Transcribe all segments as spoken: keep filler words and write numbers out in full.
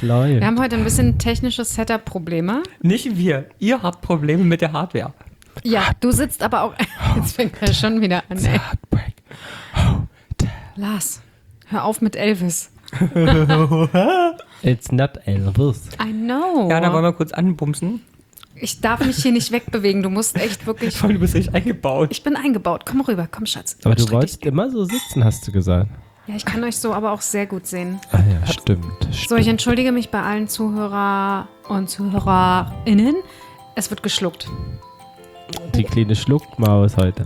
Es läuft. Wir haben heute ein bisschen technische Setup-Probleme. Nicht wir. Ihr habt Probleme mit der Hardware. Ja, du sitzt aber auch... Jetzt fängt er schon wieder an, ey. Heartbreak. Lars, hör auf mit Elvis. It's not Elvis. I know. Ja, da wollen wir kurz anbumsen. Ich darf mich hier nicht wegbewegen. Du musst echt wirklich... Voll, du bist richtig eingebaut. Ich bin eingebaut. Komm rüber. Komm, Schatz. Aber du Streck wolltest dich. immer so sitzen, hast du gesagt. Ja, ich kann euch so aber auch sehr gut sehen. Ah ja, stimmt. So, ich stimmt. entschuldige mich bei allen Zuhörer und ZuhörerInnen. Es wird geschluckt. Die kleine Schluckmaus heute.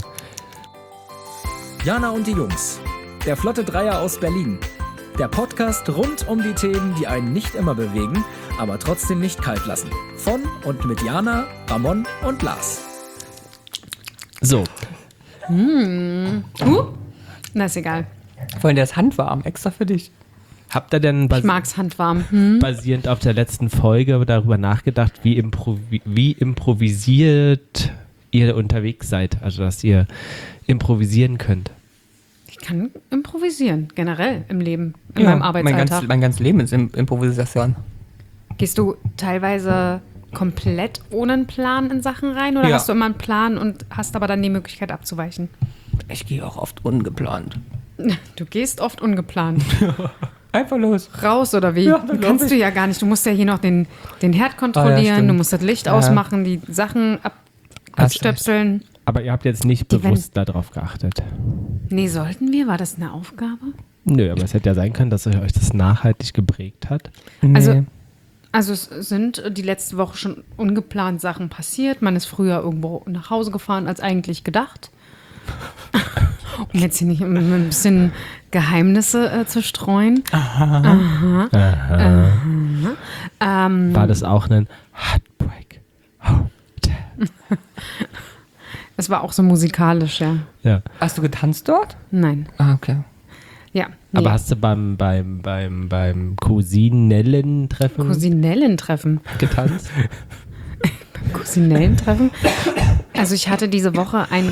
Jana und die Jungs. Der Flotte Dreier aus Berlin. Der Podcast rund um die Themen, die einen nicht immer bewegen, aber trotzdem nicht kalt lassen. Von und mit Jana, Ramon und Lars. So, Uh, na, ist egal. Vor allem, der ist handwarm, extra für dich. habt ihr denn bas Ich mag's handwarm. Hm? basierend auf der letzten Folge darüber nachgedacht, wie, improvi wie improvisiert ihr unterwegs seid? Also, dass ihr improvisieren könnt. Ich kann improvisieren, generell im Leben, in Ja, meinem mein, Arbeitsalltag. ganz, mein ganzes Leben ist Im Improvisation. Gehst du teilweise komplett ohne einen Plan in Sachen rein oder Ja. hast du immer einen Plan und hast aber dann die Möglichkeit abzuweichen? Ich gehe auch oft ungeplant. Du gehst oft ungeplant. Einfach los. Raus oder wie? Ja, dann glaub Kannst ich. du ja gar nicht. Du musst ja hier noch den, den Herd kontrollieren, stimmt. du musst das Licht Ja. ausmachen, die Sachen ab, Hast abstöpseln. Aber ihr habt jetzt nicht Die bewusst darauf geachtet. Nee, sollten wir? War das eine Aufgabe? Nö, aber es hätte ja sein können, dass euch das nachhaltig geprägt hat. Nee. Also- Also es sind die letzte Woche schon ungeplant Sachen passiert. Man ist früher irgendwo nach Hause gefahren als eigentlich gedacht. Um jetzt hier nicht um ein bisschen Geheimnisse äh, zu streuen. Aha. Ähm, War das auch ein Heartbreak? es war auch so musikalisch, ja. Ja. Hast du getanzt dort? Nein. Ah, okay. Ja. Nee. Aber hast du beim, beim, beim, beim Cousinellentreffen Cousinellentreffen. getanzt? Cousinellentreffen? Also ich hatte diese Woche ein...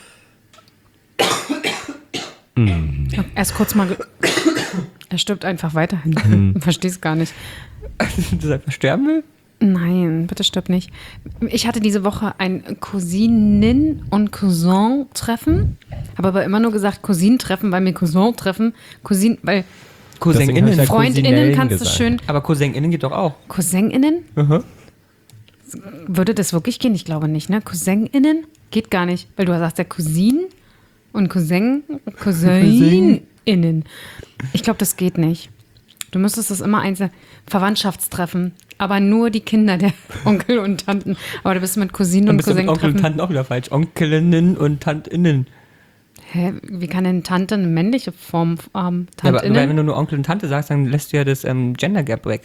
Erst kurz mal... Ge er stirbt einfach weiterhin. Ich verstehe es gar nicht. Dass er einfach sterben will? Nein, bitte stirb nicht. Ich hatte diese Woche ein Cousinen- und Cousin-Treffen. Habe aber immer nur gesagt Cousin-Treffen, weil mir Cousin-Treffen, Cousin, weil Deswegen hab ich CousinInnen. ja FreundInnen Cousinellen kannst du gesagt. schön. Aber CousinInnen geht doch auch. CousinInnen? Mhm. Würde das wirklich gehen? Ich glaube nicht, ne? CousinInnen? Geht gar nicht, weil du sagst ja Cousin und Cousin, CousinInnen. Ich glaube, das geht nicht. Du müsstest das immer einzeln, Verwandtschaftstreffen, aber nur die Kinder der Onkel und Tanten. Aber du bist mit Cousinen Dann und bist du mit Cousin Onkel und treffen. Tanten auch wieder falsch. Onkelinnen und Tantinnen. Hä? Wie kann denn Tante eine männliche Form haben? Ja, aber Tantinnen? wenn du nur Onkel und Tante sagst, dann lässt du ja das ähm, Gender Gap weg.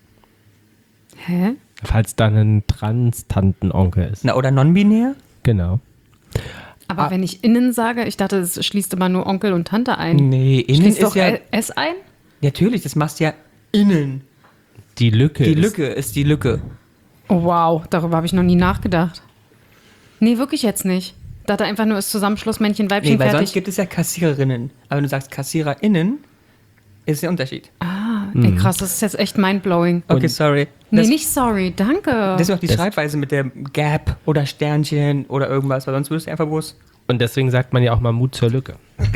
Hä? Falls da ein Trans-Tantenonkel ist. Na, oder non-binär? Genau. Aber wenn ich innen sage, ich dachte, es schließt immer nur Onkel und Tante ein. Nee, innen Schließt ist doch ja... S ein? Natürlich, das machst ja innen. Die Lücke Die ist Lücke ist die Lücke. Oh, wow, darüber habe ich noch nie nachgedacht. Nee, wirklich jetzt nicht. Ich dachte einfach nur, ist Zusammenschluss Männchen, Weibchen, Nee, weil sonst fertig. gibt es ja Kassiererinnen. Aber wenn du sagst KassiererInnen, ist der Unterschied. Ah, ey, krass, das ist jetzt echt mindblowing. Okay, sorry. Nee, Das, nicht sorry, danke. das ist auch die Das- Schreibweise mit der Gap oder Sternchen oder irgendwas, weil sonst würdest du einfach bloß, Und deswegen sagt man ja auch mal Mut zur Lücke.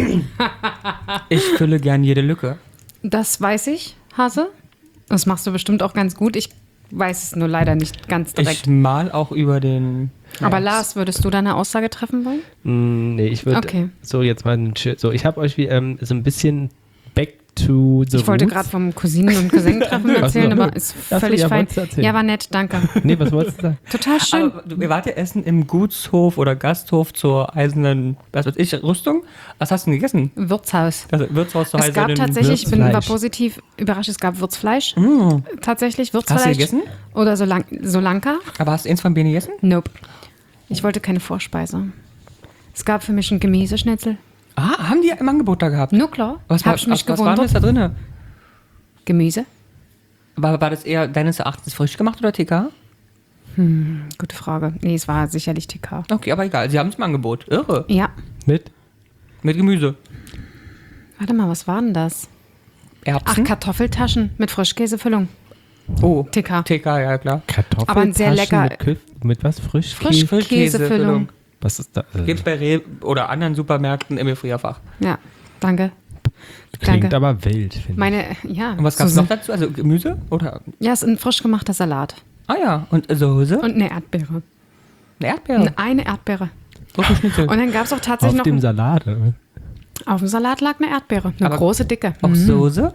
ich fülle gern jede Lücke. Das weiß ich, Hase. Das machst du bestimmt auch ganz gut. Ich weiß es nur leider nicht ganz direkt. Ich mal auch über den... Aber Ja, Lars, würdest du da eine Aussage treffen wollen? Mm, nee, ich würde Okay. so jetzt mal ein Schi- so, ich habe euch wie, ähm, so ein bisschen back to the Ich wollte roots. gerade vom Cousinen- und Cousin-Treffen Ach so. erzählen, aber ist Ach so, völlig ja, fein. wolltest du erzählen? Ja, war nett, danke. Nee, was wolltest du sagen? Total schön. Aber du- wir wart ja essen im Gutshof oder Gasthof zur eisernen, was weiß ich, Rüstung. Was hast du denn gegessen? Wirtshaus. Das Wirtshaus zur Es gab eisernen tatsächlich, ich bin, war Würzfleisch. positiv überrascht, es gab Würzfleisch. Tatsächlich, Hast Würzfleisch. du gegessen? Oder Solan Solanka. Aber hast du eins von Bene gegessen? Nope. Ich wollte keine Vorspeise. Es gab für mich ein Gemüseschnitzel. Ah, haben die im Angebot da gehabt? Nur klar. Was, Hab war, ich mich was, was war denn gewundert. das da drin? Gemüse? War, war das eher deines Erachtens frisch gemacht oder T K? Gute Frage. Nee, es war sicherlich T K. Okay, aber egal, sie haben es im Angebot. Irre. Ja. Mit? Mit Gemüse. Warte mal, was war denn das? Ach, Erbsen. Kartoffeltaschen mit Frischkäsefüllung. Oh, T K. T K, ja klar. Kartoffeltaschen Aber ein sehr lecker- mit, Kü- mit was? Frischkäse? Frisch- Frischkäsefüllung. Käsefüllung. Was ist da? Äh, Gibt's bei Rewe oder anderen Supermärkten im Gefrierfach. Ja, danke. klingt danke. aber wild, finde ich. Meine, ja. Und was gab's so- noch dazu? Also Gemüse? Oder? Ja, es ist ein frisch gemachter Salat. Ah ja, und Soße? Und eine Erdbeere. Eine Erdbeere? Eine Erdbeere. Und ein Schnitzel. Und dann gab es auch tatsächlich Auf noch... dem Salat. oder? Auf dem Salat lag eine Erdbeere. Eine Aber große, dicke. Auch Soße?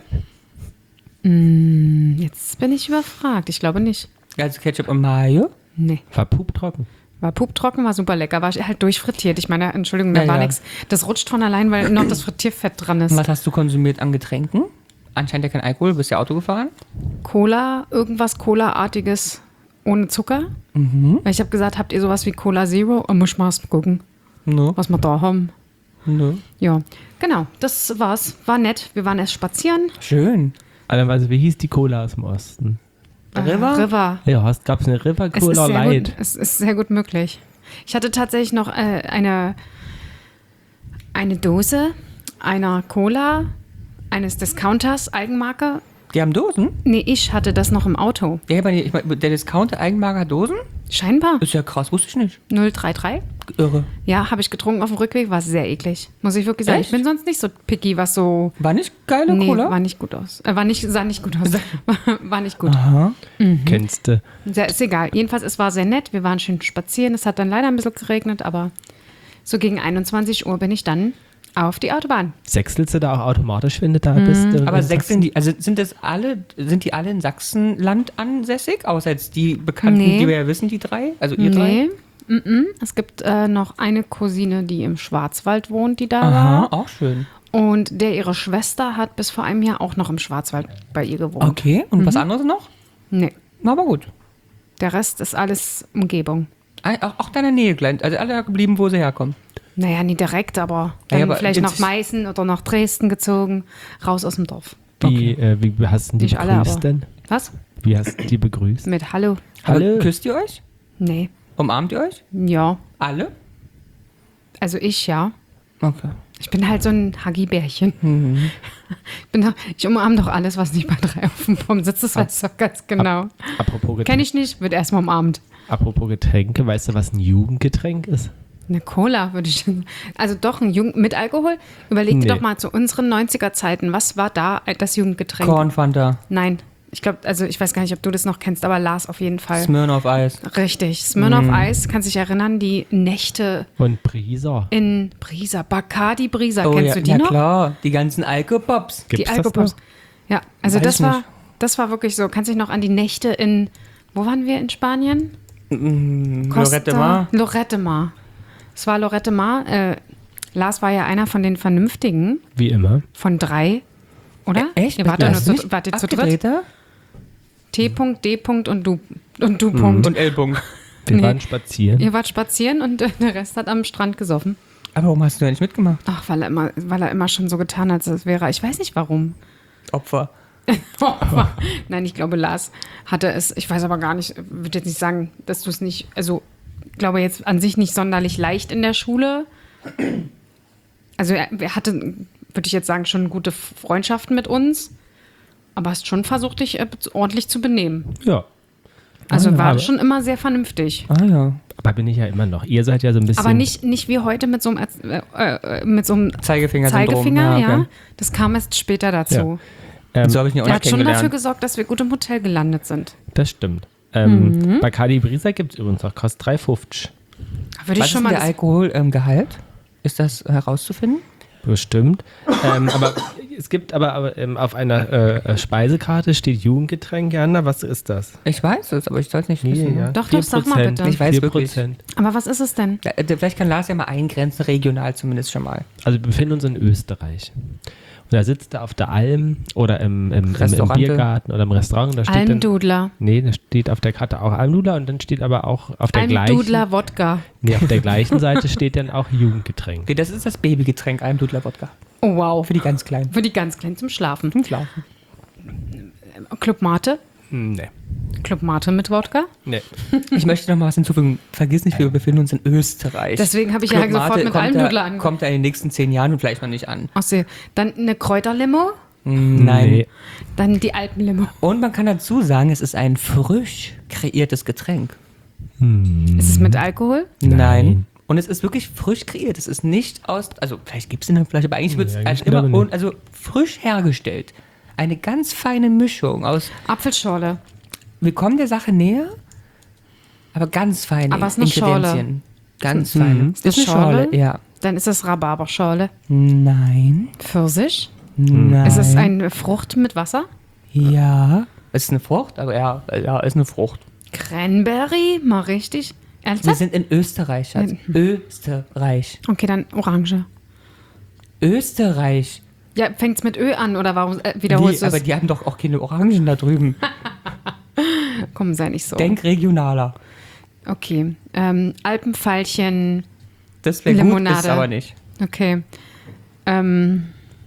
Mm, jetzt bin ich überfragt. Ich glaube nicht. Also Ketchup und Mayo? Nee. War puptrocken. War puptrocken, war super lecker. War halt durchfrittiert. Ich meine, Entschuldigung, da Ja, war ja. nichts. Das rutscht von allein, weil noch das Frittierfett dran ist. Und was hast du konsumiert an Getränken? Anscheinend ja kein Alkohol, du bist ja Auto gefahren. Cola, irgendwas Cola-artiges ohne Zucker. Mhm. Weil ich habe gesagt, habt ihr sowas wie Cola Zero? Und muss ich mal gucken, No, was wir da haben. no. Ja, genau, das war's. War nett. Wir waren erst spazieren. Schön. Also, wie hieß die Cola aus dem Osten? River? Äh, River. Ja, gab es eine River Es ist, Cola sehr Light. gut, es ist sehr gut möglich. Ich hatte tatsächlich noch äh, eine, eine Dose einer Cola, eines Discounters, Eigenmarke. Die haben Dosen? Nee, ich hatte das noch im Auto. Ja, aber ich mein, der Discounter Eigenmarke hat Dosen? Scheinbar. Ist ja krass, wusste ich nicht. null drei drei. Irre. Ja, habe ich getrunken auf dem Rückweg, war sehr eklig. Muss ich wirklich sagen. Echt? Ich bin sonst nicht so picky, was so... War nicht geile Nee, Cola? war nicht gut aus. Äh, war nicht, sah nicht gut aus. War nicht gut. Aha. Kennst du? Ja, ist egal. Jedenfalls, es war sehr nett. Wir waren schön spazieren. Es hat dann leider ein bisschen geregnet, aber so gegen einundzwanzig Uhr bin ich dann auf die Autobahn. Sechselst du da auch automatisch, wenn du da Mhm. bist? äh, Aber in sechs Sachsen? sind die, also sind das alle, sind die alle in Sachsenland ansässig? Außer jetzt die Bekannten, Nee. die wir ja wissen, die drei? Also ihr drei? Nee. Mm-mm. Es gibt äh, noch eine Cousine, die im Schwarzwald wohnt, die da Aha, war. auch schön. Und der ihre Schwester hat bis vor einem Jahr auch noch im Schwarzwald bei ihr gewohnt. Okay, und was anderes noch? Nee, Na, aber gut. der Rest ist alles Umgebung. Ah, Auch, auch deine Nähe, Glenn. Also alle da geblieben, wo sie herkommen. Naja, nie direkt, aber dann Ja, aber vielleicht jetzt- nach Meißen oder nach Dresden gezogen, raus aus dem Dorf. Wie, äh, wie hast du die Nicht alle, begrüßt aber- denn? Was? Wie hast du die begrüßt? Mit Hallo? Hallo? Aber küsst ihr euch? Nee. Umarmt ihr euch? Ja. Alle? Also ich, ja. Okay. Ich bin halt so ein Haggi-Bärchen. Mhm. Ich, bin doch, ich umarme doch alles, was nicht bei drei auf dem Baum sitzt. Das weiß ich doch ganz genau. Apropos, Getränke, Kenne ich nicht, wird erstmal umarmt. apropos Getränke, weißt du, was ein Jugendgetränk ist? Eine Cola würde ich. Also doch, ein Jugend mit Alkohol? Überleg dir Nee. doch mal zu unseren neunziger Zeiten. Was war da das Jugendgetränk? Kornfanta, Nein. Ich glaube, also ich weiß gar nicht, ob du das noch kennst, aber Lars auf jeden Fall. Smirnoff Eis. Richtig. Smirnoff Eis, kannst dich erinnern, die Nächte Und Brisa. in Brisa. Bacardi Brisa, Oh kennst ja, du die ja noch? klar, die ganzen Alkopops. Die Gibt's das Alkopops. noch? Ja, also Weiß das ich war, nicht. das war wirklich so. Kannst dich noch an die Nächte in, wo waren wir in Spanien? Lorette Mar. Lorette Mar. Es war Lorette Mar. Äh, Lars war ja einer von den Vernünftigen, Wie immer. von drei, oder? Echt? Ihr wart ja nur Bist du zu, nicht wart ihr zu dritt? abgedrehter? T. D. und du. Und du. Punkt. Und L-Punkt. Wir Nee. waren spazieren. Ihr wart spazieren und äh, der Rest hat am Strand gesoffen. Aber warum hast du ja nicht mitgemacht? Ach, weil er immer, weil er immer schon so getan hat, als es wäre. Ich weiß nicht warum. Opfer. Nein, ich glaube, Lars hatte es, ich weiß aber gar nicht, würde jetzt nicht sagen, dass du es nicht, also ich glaube jetzt an sich nicht sonderlich leicht in der Schule. Also er, er hatte, würde ich jetzt sagen, schon gute Freundschaften mit uns, aber hast schon versucht, dich äh, ordentlich zu benehmen. Ja. Also Ah, war aber- schon immer sehr vernünftig. Ah ja. Aber bin ich ja immer noch. Ihr seid ja so ein bisschen. Aber nicht, nicht wie heute mit so einem, äh, äh, mit so einem Zeigefinger-Syndrom. Zeigefinger, ja. okay. Das kam erst später dazu. Ähm, So habe ich ihn auch Der nicht hat schon dafür kennengelernt. gesorgt, dass wir gut im Hotel gelandet sind. Das stimmt. Ähm, Mhm. Bacardi Brisa gibt es übrigens auch. Kostet drei fünfzig. Würde ich Was ist schon denn mal der das- Alkoholgehalt? Ist das herauszufinden? Bestimmt. ähm, aber es gibt aber, aber ähm, auf einer äh, Speisekarte steht Jugendgetränk. Jana, was ist das? Ich weiß es, aber ich soll es nicht wissen. ja. Doch, doch, sag mal vier Prozent. bitte. Ich weiß vier wirklich. Prozent. Aber was ist es denn? Ja, äh, vielleicht kann Lars ja mal eingrenzen, regional zumindest schon mal. Also wir befinden uns in Österreich. Und da sitzt er auf der Alm oder im, im, im, im Restaurante. Biergarten oder im Restaurant. Und da steht dann, Almdudler. nee, da steht auf der Karte auch Almdudler und dann steht aber auch auf der gleichen, Almdudler Wodka. nee, auf der gleichen Seite steht dann auch Jugendgetränk. Okay, das ist das Babygetränk, Almdudler Wodka. Oh wow. Für die ganz Kleinen. Für die ganz Kleinen zum Schlafen. Zum Schlafen. Club Mate. Hm, Nee. Club Mate mit Wodka. Nee. Ich möchte noch mal was hinzufügen. Vergiss nicht, wir befinden uns in Österreich. Deswegen habe ich ja Club sofort Mate mit kommt Almdudler da, angefangen. kommt da in den nächsten zehn Jahren und vielleicht noch nicht an. Aussehen. Dann eine Kräuterlimo. Nein. Nee. Dann die Alpenlimo. Und man kann dazu sagen, es ist ein frisch kreiertes Getränk. Ist es mit Alkohol? Nein. Und es ist wirklich frisch kreiert. Es ist nicht aus, also vielleicht gibt es in der Flasche, aber eigentlich wird es Ja, also ich glaube immer, nicht. und, also frisch hergestellt. Eine ganz feine Mischung aus, Apfelschorle. wir kommen der Sache näher, aber ganz feine Aber es ist eine Schorle. Ingredienzien. Ganz feine. Ist das eine Schorle? Ja. Dann ist es Rhabarberschorle. Nein. Pfirsich. Nein. Ist es eine Frucht mit Wasser? Ja. Es ist eine Frucht, aber ja, ja, ist eine Frucht. Cranberry? Mal richtig. Wir Ernsthaft? sind in Österreich, Schatz. Österreich. Okay, dann Orange. Österreich. Ja, fängt's mit Ö an oder warum äh, wiederholst Die, du aber es? die hatten doch auch keine Orangen da drüben. Komm, sei nicht so. Denk regionaler. Okay. Ähm, Alpenfeilchen. Das wäre gut, Limonade. ist aber nicht. Okay. Ähm,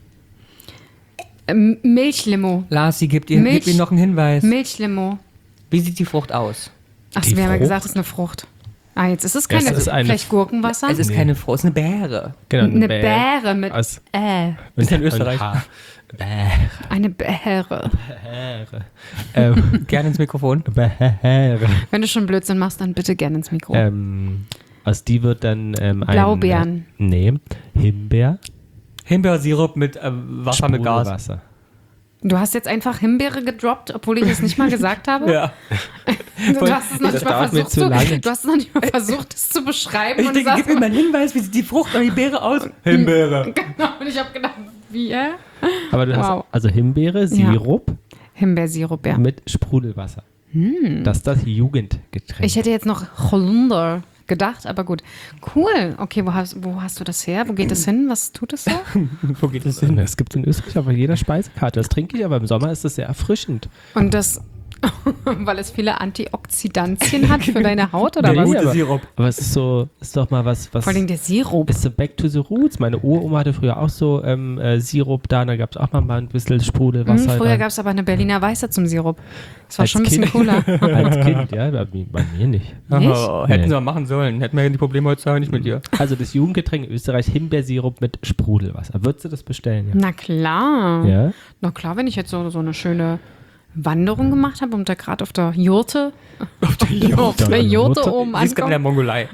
ähm, Milchlimo. Lars, sie gibt ihr, Milch- gibt ihr noch einen Hinweis. Milchlimo. Wie sieht die Frucht aus? Ach, Die wir haben ja Frucht? gesagt, es ist eine Frucht. Ah, jetzt ist es keine. Es ist eine- vielleicht Gurkenwasser? Es ist Nee. keine Frucht, es ist eine Beere. Genau, eine Bä- Beere mit Aus- äh. Ist ja in Österreich. Ein H. Bäh. Eine Beere. Beere. Ähm, Gerne ins Mikrofon. Beere. Wenn du schon Blödsinn machst, dann bitte gerne ins Mikro. Ähm, aus die wird dann ähm, ein... Blaubeeren. Äh, nee, Himbeer, Himbeersirup mit äh, Wasser mit Gas. Sprudelwasser. Du hast jetzt einfach Himbeere gedroppt, obwohl ich es nicht mal gesagt habe? Ja. Du hast es noch Das nicht mal dauert mir versucht, zu zu, lange. du hast es noch nicht mal versucht, es zu beschreiben. Ich und denke, du gib sagst, mir mal einen Hinweis, wie sieht die Frucht oder die Beere aus? Himbeere. genau, und ich habe gedacht, wie, äh? Aber du Wow. hast also Himbeere, Sirup Himbeersirup, ja. mit Sprudelwasser. Das ist das Jugendgetränk. Ich hätte jetzt noch Holunder gedacht, aber gut. Cool. Okay, wo hast, wo hast du das her? Wo geht das hin? Was tut es so? Wo geht das hin? Es gibt in Österreich auf jeder Speisekarte. Das trinke ich, aber im Sommer ist es sehr erfrischend. Und das, weil es viele Antioxidantien hat für deine Haut oder Nee, was? Gute aber, Sirup. aber es ist so, ist doch mal was, was Vor allem der Sirup. ist so back to the roots. Meine Uroma hatte früher auch so ähm, äh, Sirup da, da gab es auch mal ein bisschen Sprudelwasser. Hm, früher da. gab es aber eine Berliner Weiße zum Sirup. Das war Als schon ein bisschen Kind. cooler. Als Kind, ja, bei, mi- bei mir nicht. Nicht? Oh, hätten Nee. sie mal machen sollen. Hätten wir die Probleme heutzutage nicht mit dir. Also das Jugendgetränk in Österreich, Himbeersirup mit Sprudelwasser. Würdest du das bestellen? Na klar. Ja. ja? Na klar, wenn ich jetzt so, so eine schöne Wanderung gemacht habe und da gerade auf der Jurte, auf der Jurte, auf der Jurte Jurte. oben Sie ist gerade in der ankomme. Mongolei.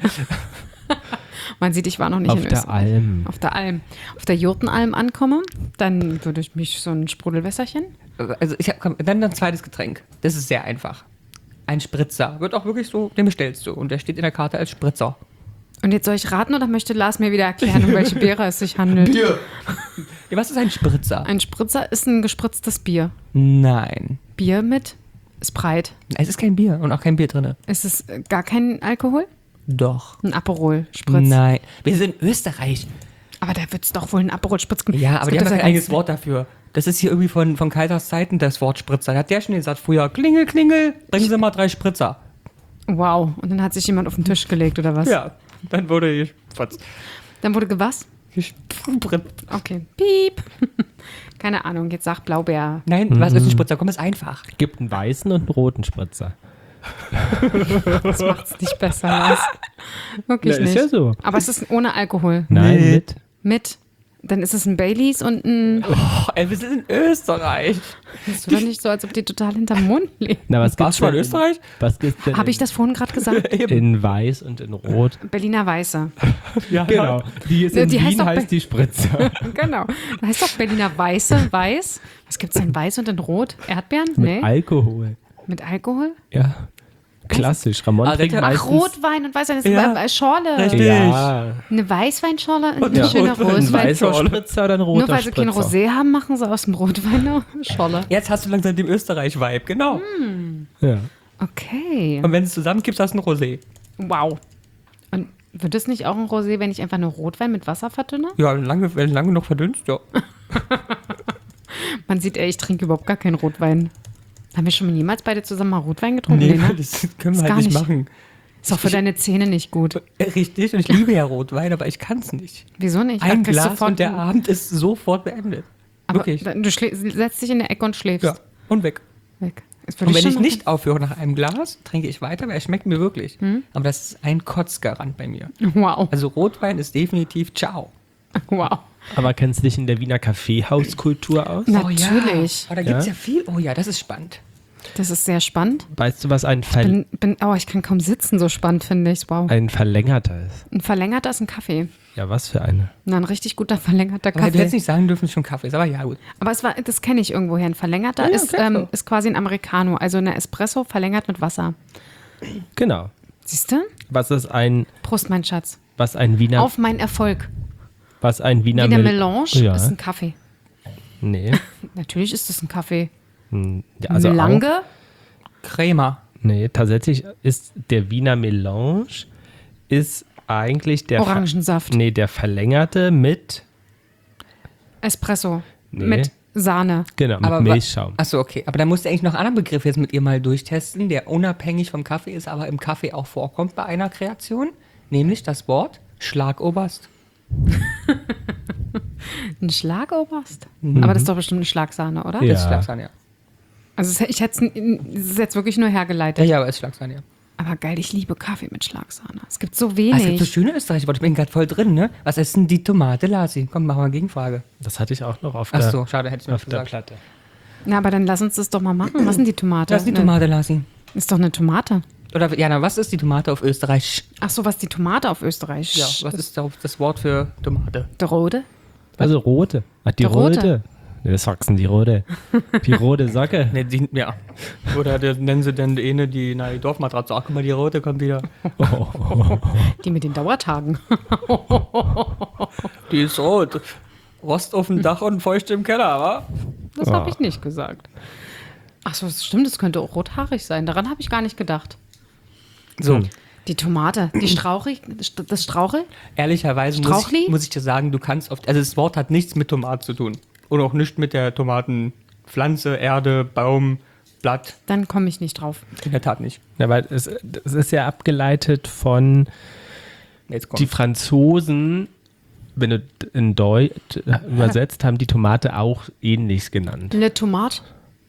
Man sieht, ich war noch nicht Auf in der Österreich. Alm. Auf der Alm. Auf der Jurtenalm ankomme, dann würde ich mich so ein Sprudelwässerchen. Also ich hab, komm, dann ein zweites Getränk. Das ist sehr einfach. Ein Spritzer. Wird auch wirklich so, den bestellst du. Und der steht in der Karte als Spritzer. Und jetzt soll ich raten oder möchte Lars mir wieder erklären, um welche Beere es sich handelt? Ja, was ist ein Spritzer? Ein Spritzer ist ein gespritztes Bier. Nein. Bier mit Sprite. Es ist kein Bier und auch kein Bier drin. Ist es äh, gar kein Alkohol? Doch. Ein Aperol Spritz. Nein. Wir sind in Österreich. Aber da wird es doch wohl ein Aperol Spritz geben. Ja, Es aber die gibt haben das doch kein eigenes ganz- Wort dafür. Das ist hier irgendwie von, von Kaisers Zeiten das Wort Spritzer. Da hat der schon gesagt früher, Klingel, Klingel, bringen Sie mal drei Spritzer. Wow. Und dann hat sich jemand auf den Tisch gelegt oder was? Ja, dann wurde gespritzt. Dann wurde gewas? Gespritzt. Okay. Piep. Keine Ahnung, jetzt sag Blaubeer. Nein, was ist ein Spritzer? Komm, ist einfach. Gibt einen weißen und einen roten Spritzer. Das macht's nicht besser. Lars. Wirklich Na, ist nicht. ja so. Aber es ist ohne Alkohol. Nein, Nee. mit. Mit. Dann ist es ein Baileys und ein. Oh, ey, wir sind in Österreich. Das ist doch nicht so, als ob die total hinterm Mund liegen. Na, was Warst gibt's du schon denn in Österreich? Was gibt's denn Habe ich das vorhin gerade gesagt? in weiß und in rot? Berliner Weiße. Ja, Genau. Die ist Ja, in die heißt Wien doch heißt Be- die Spritzer. Genau. Da heißt doch Berliner Weiße, weiß. Was gibt's denn weiß und in rot? Erdbeeren? Nee. Mit Alkohol. Mit Alkohol? Ja. Klassisch. Ramon Ah, trinkt der- Ach, meistens... Rotwein und Weißwein. Das ist Ja. eine Schorle. Richtig. Ja. Eine Weißweinschorle und Und eine ja. schöne Rotwein. Ein Rotwein. weißer Spritzer oder ein roter Nur weil sie keinen Spritzer? Rosé haben, machen sie aus dem Rotwein eine Schorle. Jetzt hast du langsam den Österreich-Vibe, genau. Ja. Okay. Und wenn es zusammenkippst, hast du ein Rosé. Wow. Und wird das nicht auch ein Rosé, wenn ich einfach nur Rotwein mit Wasser verdünne? Ja, lange, wenn lange noch verdünnst, ja. Man sieht, ey, ich trinke überhaupt gar keinen Rotwein. Haben wir schon jemals beide zusammen mal Rotwein getrunken? Nee, ne? das können Ist wir gar halt nicht nicht. machen. Ist auch für deine Zähne nicht gut. Äh, Richtig, und ich liebe ja Rotwein, aber ich kann es nicht. Wieso nicht? Ein Da kriegst du Glas und der Abend ist sofort beendet. aber Wirklich. da- Du schlä- setzt dich in der Ecke und schläfst. Ja, und weg. Weg. Das würde Und wenn schon ich noch- nicht aufhöre nach einem Glas, trinke ich weiter, weil es schmeckt mir wirklich. Hm? Aber das ist ein Kotzgarant bei mir. Wow. Also Rotwein ist definitiv ciao. Wow. Aber kennst du dich in der Wiener Kaffeehauskultur aus? Natürlich. Oh, ja. Oh, da gibt es Ja? ja viel. Oh ja, das ist spannend. Das ist sehr spannend. Weißt du, was ein, Ver Bin, bin, oh, ich kann kaum sitzen, so spannend finde ich Wow. ein verlängerter ist? Ein verlängerter ist ein Kaffee. Ja, was für eine? Na, ein richtig guter verlängerter Aber du hättest Kaffee. nicht sagen dürfen, es ist schon Kaffee ist, aber ja, gut. Aber es war, das kenne ich irgendwoher. Ein verlängerter Ja, ja, ist, klar, ähm, so. ist quasi ein Americano, also eine Espresso verlängert mit Wasser. Genau. Siehst du? Was ist ein, Prost, mein Schatz. was ein Wiener, Auf meinen Erfolg. was ein Wiener, Wiener Mel- Melange Ja. ist ein Kaffee. Nee. Natürlich ist es ein Kaffee. Hm, ja, also auch, Melange? Crema. nee, tatsächlich ist der Wiener Melange ist eigentlich der Ver- Orangensaft. Nee, der verlängerte mit Espresso. Nee. Mit Sahne. genau, mit Aber wa- Milchschaum. Achso, okay. Aber da musst du eigentlich noch einen anderen Begriff jetzt mit ihr mal durchtesten, der unabhängig vom Kaffee ist, aber im Kaffee auch vorkommt bei einer Kreation. Nämlich das Wort Schlagoberst. Ein Schlagoberst? Aber das ist doch bestimmt eine Schlagsahne, oder? Mhm. Ja. Das ist Schlagsahne, ja. Also es- ich hätte es ist jetzt wirklich nur hergeleitet. Ja, ja, aber es ist Schlagsahne, ja. Aber geil, ich liebe Kaffee mit Schlagsahne. Es gibt so Ah, es gibt so wenig. schöne österreichische Worte. Ich bin gerade voll drin, ne? Was ist denn die Tomate, Lasi? Komm, machen wir eine Gegenfrage. Das hatte ich auch noch auf Ach der, so, schade, hätte ich noch auf der gesagt. Platte. Na, aber dann lass uns das doch mal machen. Was ist denn die Tomate? Was ist die Ne- Tomate, Lasi? Ist doch eine Tomate. Oder, Jana, was ist die Tomate auf Österreich? Ach so, was ist die Tomate auf Österreich? Ja, was ist da das Wort für Tomate? Der Rode? Also rote. Ah, die Die rote. rote. Nee, das Sachsen, die rote. Die rote Socke. Ne, die, ja. Oder der, nennen sie denn eine, die, na, die Dorfmatratze. Ach, guck mal, die rote kommt wieder. Die mit den Dauertagen. Die ist rot. Rost auf dem Dach und feucht im Keller, wa? Das Ah. habe ich nicht gesagt. Ach so, das stimmt, das könnte auch rothaarig sein. Daran habe ich gar nicht gedacht. So, Hm. Die Tomate, die Strauchig, das Strauchel? ehrlicherweise muss Strauchli? ich, muss ich dir sagen, du kannst oft, also das Wort hat nichts mit Tomat zu tun. Und auch nichts mit der Tomatenpflanze, Erde, Baum, Blatt. Dann komme ich nicht drauf. In der Tat nicht. Ja, weil es, es ist ja abgeleitet von Jetzt kommt. die Franzosen, wenn du in Deutsch übersetzt, haben die Tomate auch ähnlich genannt. Le Tomate?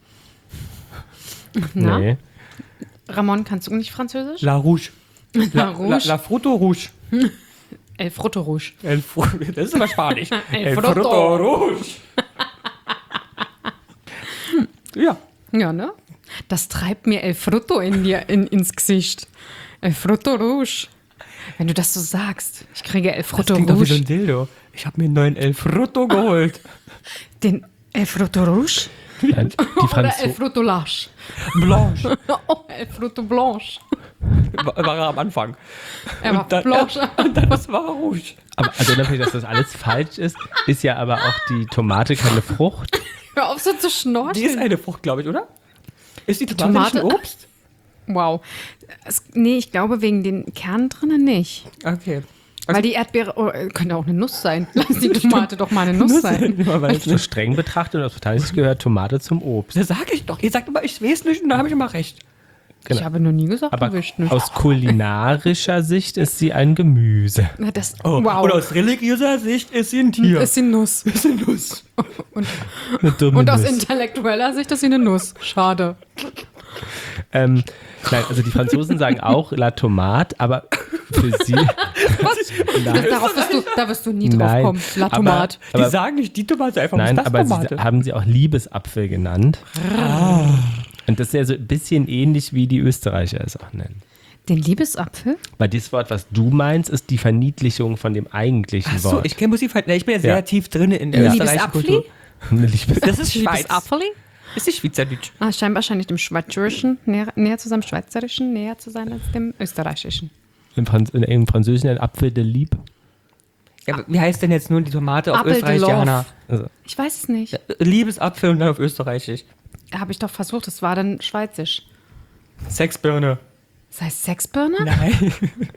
Na? Nee. Ramon, kannst du nicht Französisch? La Rouge. La Rouge. La, la Fruto Rouge. El Frutto Rouge. El Fru das ist aber Spanisch. El Fruto. Rouge. Ja. Ja, ne? Das treibt mir El Frutto in dir, in, ins Gesicht. El Frutto Rouge. Wenn du das so sagst, ich kriege El Das Frutto klingt doch wie so Rouge. ein Dildo. Ich habe mir einen neuen El Fruto geholt. Den El Frutto Rouge? Nein, die Oder El Franzosen. Frutto Large? Blanche. Oh, El Frutto Blanche. War, war er am Anfang. Er war Und dann, Blanche. und dann das war er Rouge. Aber also unabhängig, dass das alles falsch ist, ist ja aber auch die Tomate keine Frucht. Hör auf so zu Die ist schnorcheln. eine Frucht, glaube ich, oder? Ist die Tomate, nicht ein Tomate? Obst? Wow. Es, nee, ich glaube wegen den Kernen drinnen nicht. Okay. Weil die Erdbeere, oh, äh, könnte auch eine Nuss sein. Lass die Tomate doch mal eine Nuss sein. Man weiß So nicht. streng betrachtet und aus Botanismus gehört Tomate zum Obst. Das sage ich doch. Ihr sagt immer, ich weiß nicht und da habe ich immer recht. Genau. Ich habe noch nie gesagt, Aber du wisst nicht. aus kulinarischer Sicht ist sie ein Gemüse. Na, das, Oh, wow. Und aus religiöser Sicht ist sie ein Tier. ist sie Nuss. ist eine Nuss. Eine dumme Und aus Nuss. intellektueller Sicht ist sie eine Nuss. Schade. Ähm, nein, also die Franzosen sagen auch La Tomate, aber für sie. Nein, Darauf wirst du, da wirst du nie drauf nein, kommen. La aber- Tomate. Die aber- sagen nicht die Tomate, einfach Nein, das aber Tomate. sie haben sie auch Liebesapfel genannt. Und das ist ja so ein bisschen ähnlich, wie die Österreicher es auch nennen. Den Liebesapfel? Weil das Wort, was du meinst, ist die Verniedlichung von dem eigentlichen Ach so, Wort. ich kenne Musik, ich bin ja sehr Ja. tief drin in der Ja. österreichischen Liebesapfli? Kultur. Eine Liebes Das ist Schweiz. Liebesapfeli? Ist nicht Schweizerdeutsch. Ah, scheint wahrscheinlich dem Schweizerischen näher, näher zu seinem Schweizerischen, näher zu sein als dem Österreichischen. Im, Franz in, im Französischen ein Apfel de Lieb. Ja, aber wie heißt denn jetzt nun die Tomate auf Apfel de Österreichisch, Love. Jana? Also, Ich weiß es nicht. Liebesapfel und dann auf Österreichisch. Habe ich doch versucht, das war dann Schweizisch. Sexbirne. Das heißt Sexbirne? Nein.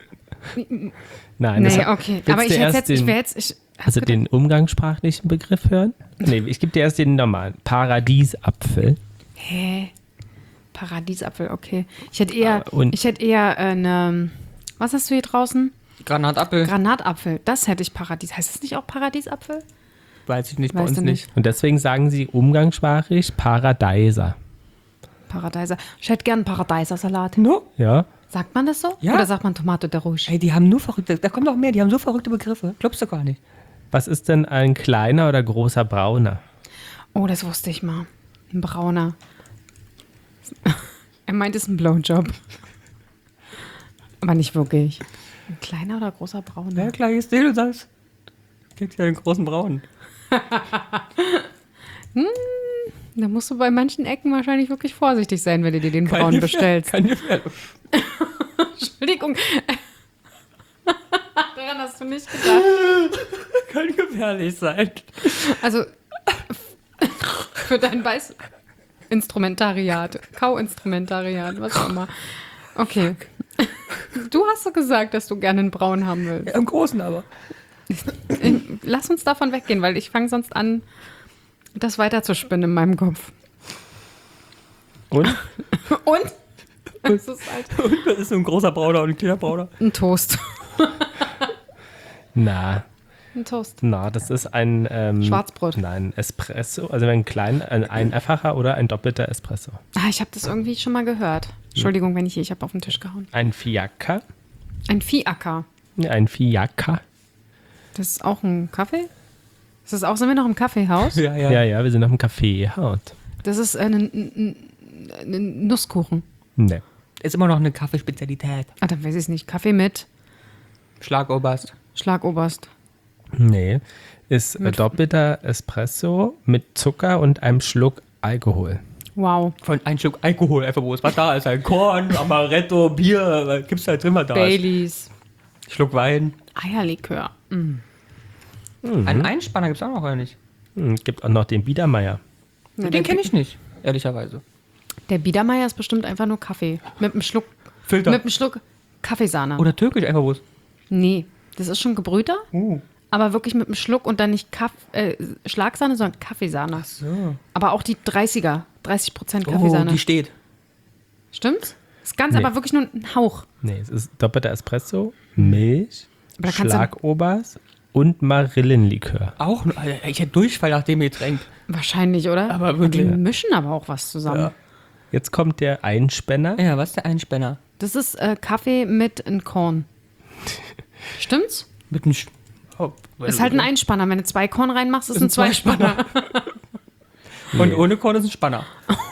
nein, das Nee, hat- okay. willst Aber du ich hätte erst jetzt, ich den- wäre jetzt, ich hab Also gedacht- den umgangssprachlichen Begriff hören? Nee, ich gebe dir erst den normalen. Paradiesapfel. Hä? Paradiesapfel, okay. Ich hätte eher, Ah, und- ich hätte eher eine, was hast du hier draußen? Granatapfel. Granatapfel. Das hätte ich Paradies. Heißt das nicht auch Paradiesapfel? Weiß ich nicht, bei Weißt uns du nicht. Und deswegen sagen sie umgangssprachlich Paradeiser. Paradeiser. Ich hätte gern Paradeisersalat. No? Ja? Sagt man das so? Ja. Oder sagt man Tomate de Rouge? Ey, die haben nur verrückte, da kommen noch mehr, die haben so verrückte Begriffe. Glaubst du gar nicht. Was ist denn ein kleiner oder großer Brauner? Oh, das wusste ich mal. Ein Brauner. Er meint, es ist ein Blowjob. Aber nicht wirklich. Ein kleiner oder großer Brauner? Ja, klar, jetzt du das. Du kriegst ja einen großen Braunen. Da musst du bei manchen Ecken wahrscheinlich wirklich vorsichtig sein, wenn du dir den Braunen bestellst. Keine Gefährdung. Entschuldigung. Daran hast du nicht gedacht. Kann gefährlich sein. Also für dein Beißinstrumentariat, Kauinstrumentariat, was auch immer. Okay. Du hast so gesagt, dass du gerne einen Braun haben willst. Ja, im Großen aber. Lass uns davon weggehen, weil ich fange sonst an, das weiterzuspinnen in meinem Kopf. Und? Und? Es ist halt Und das ist so ein großer Brauner und ein kleiner Brauner. ein Toast. Na, Ein Toast. na, das ist ein ähm, Schwarzbrot. Nein, Espresso, also ein klein, ein einfacher oder ein doppelter Espresso. Ah, ich habe das irgendwie schon mal gehört. Entschuldigung, wenn ich hier, ich habe auf den Tisch gehauen. Ein Fiaker, Ein Viehacker. ein Fiaker. Das ist auch ein Kaffee? Ist das auch, sind wir noch im Kaffeehaus? Ja, ja. Ja, ja, wir sind auf dem Café Haut. Das ist ein, ein, ein Nusskuchen. Ne. Ist immer noch eine Kaffeespezialität. Ah, dann weiß ich es nicht. Kaffee mit Schlagoberst. Schlagoberst. Nee, ist äh, Mit- doppelter Espresso mit Zucker und einem Schluck Alkohol. Wow. Von ein Schluck Alkohol, einfach wo es was da ist. Ein Korn, Amaretto, Bier, was gibt's da halt drin, was da ist. Baileys. Schluck Wein. Eierlikör. Mm. Einen Einspanner gibt's auch noch, oder nicht? Hm, gibt auch noch den Biedermeier. Ja, Den kenne ich nicht, ehrlicherweise. Der Biedermeier ist bestimmt einfach nur Kaffee. Mit einem Schluck, Filter. mit einem Schluck Kaffeesahne. Oder türkisch, einfach wo es. Nee, das ist schon gebrühter, Uh. aber wirklich mit einem Schluck und dann nicht Kaff äh, Schlagsahne, sondern Kaffeesahne. So. Aber auch die dreißiger, dreißig Prozent Oh, Kaffeesahne. die steht. Stimmt's? Ist ganz, Nee. aber wirklich nur ein Hauch. Nee, es ist doppelter Espresso, Milch, Aber da kannst du- Schlagobers und Marillenlikör. Auch, noch- Alter, ich hätte Durchfall nach dem Getränk. Wahrscheinlich, oder? Aber wirklich. Die mischen aber auch was zusammen. Ja. Jetzt kommt der Einspänner. Ja, was ist der Einspänner? Das ist äh, Kaffee mit einem Korn. Stimmt's? Mit einem. Sch oh, Ist halt ein Einspanner. Wenn du zwei Korn reinmachst, ist ein Zweispanner. Und ohne Korn ist ein Spanner.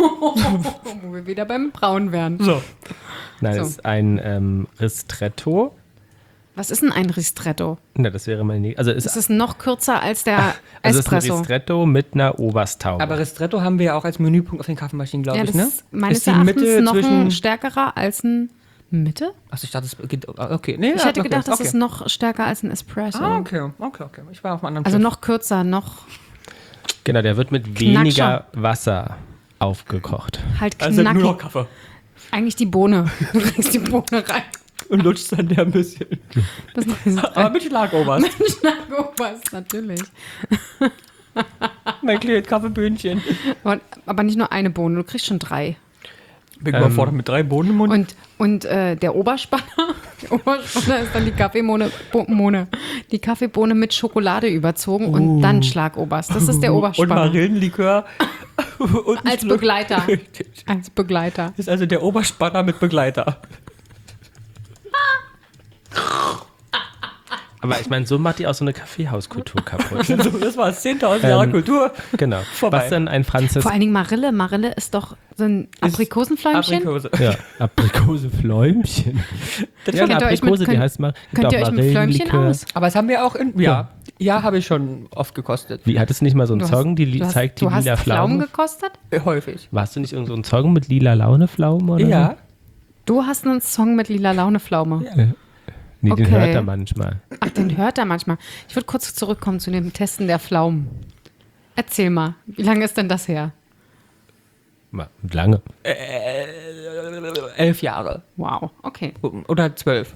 Wo wir wieder beim Braun wären. So. Nein, So. das ist ein ähm, Ristretto. Was ist denn ein Ristretto? Na, das wäre mein nächstes. Also es Das ist, ist noch kürzer als der also es ist ein Espresso. Ristretto mit einer Oberstaube. Aber Ristretto haben wir ja auch als Menüpunkt auf den Kaffeemaschinen, glaube Ja, ich, das ne? ist meines ist die Erachtens Mitte noch zwischen. ein stärkerer als ein Mitte. Achso, ich dachte, es geht. Okay, nee, Ich ja, hätte okay, gedacht, das okay. ist noch stärker als ein Espresso. Ah, okay, okay, okay. Ich war auf einem anderen Also Schiff. noch kürzer, noch Genau, der wird mit weniger Wasser aufgekocht. halt Also knackig. nur noch Kaffee. Eigentlich die Bohne. Du kriegst die Bohne rein. Und lutscht dann der ein bisschen. Das ist Aber mit Schlagobers. Schlagobers, natürlich. Mein kleines Kaffeebühnchen. Aber, aber nicht nur eine Bohne, du kriegst schon drei. Bin Ähm. überfordert mit drei Bohnen im Mund. Und, und äh, der Oberspanner, der Oberspanner ist dann die Kaffeebohne, Bo Bohne, die Kaffeebohne mit Schokolade überzogen und dann Schlagoberst. Das ist der Und Oberspanner. Marillenlikör. Und ein Als Schluck- Begleiter. Richtig. Als Begleiter. Ist also der Oberspanner mit Begleiter. Aber ich meine, so macht die auch so eine Kaffeehauskultur kaputt. So, das war zehntausend Jahre Ähm, Kultur. Genau. Vorbei. Was denn ein Franzis... Vor allen Dingen Marille. Marille ist doch so ein Aprikosenfläumchen. Aprikose. Ja, Aprikosefläumchen. Das Ja, schon- eine Könnt ihr euch mit- Aprikose, die könnt- heißt mal... Könnt ihr euch mit Fläumchen aus? Aber das haben wir auch in. Ja, ja, habe ich schon oft gekostet. Wie, hat es nicht mal so einen Du hast- Zeugen, die li- du hast, zeigt die du hast lila Pflaumen Pflaume? gekostet? Äh, Häufig. Warst du nicht irgend so ein Zeugen mit lila Laune-Pflaume? Oder Ja. Du hast einen Song mit lila Laune-Pflaume. So? Nee, den Okay. hört er manchmal. Ach, den hört er manchmal. Ich würde kurz zurückkommen zu dem Testen der Pflaumen. Erzähl mal, wie lange ist denn das her? Ma- Lange. Elf Jahre. Wow, okay. Oder zwölf.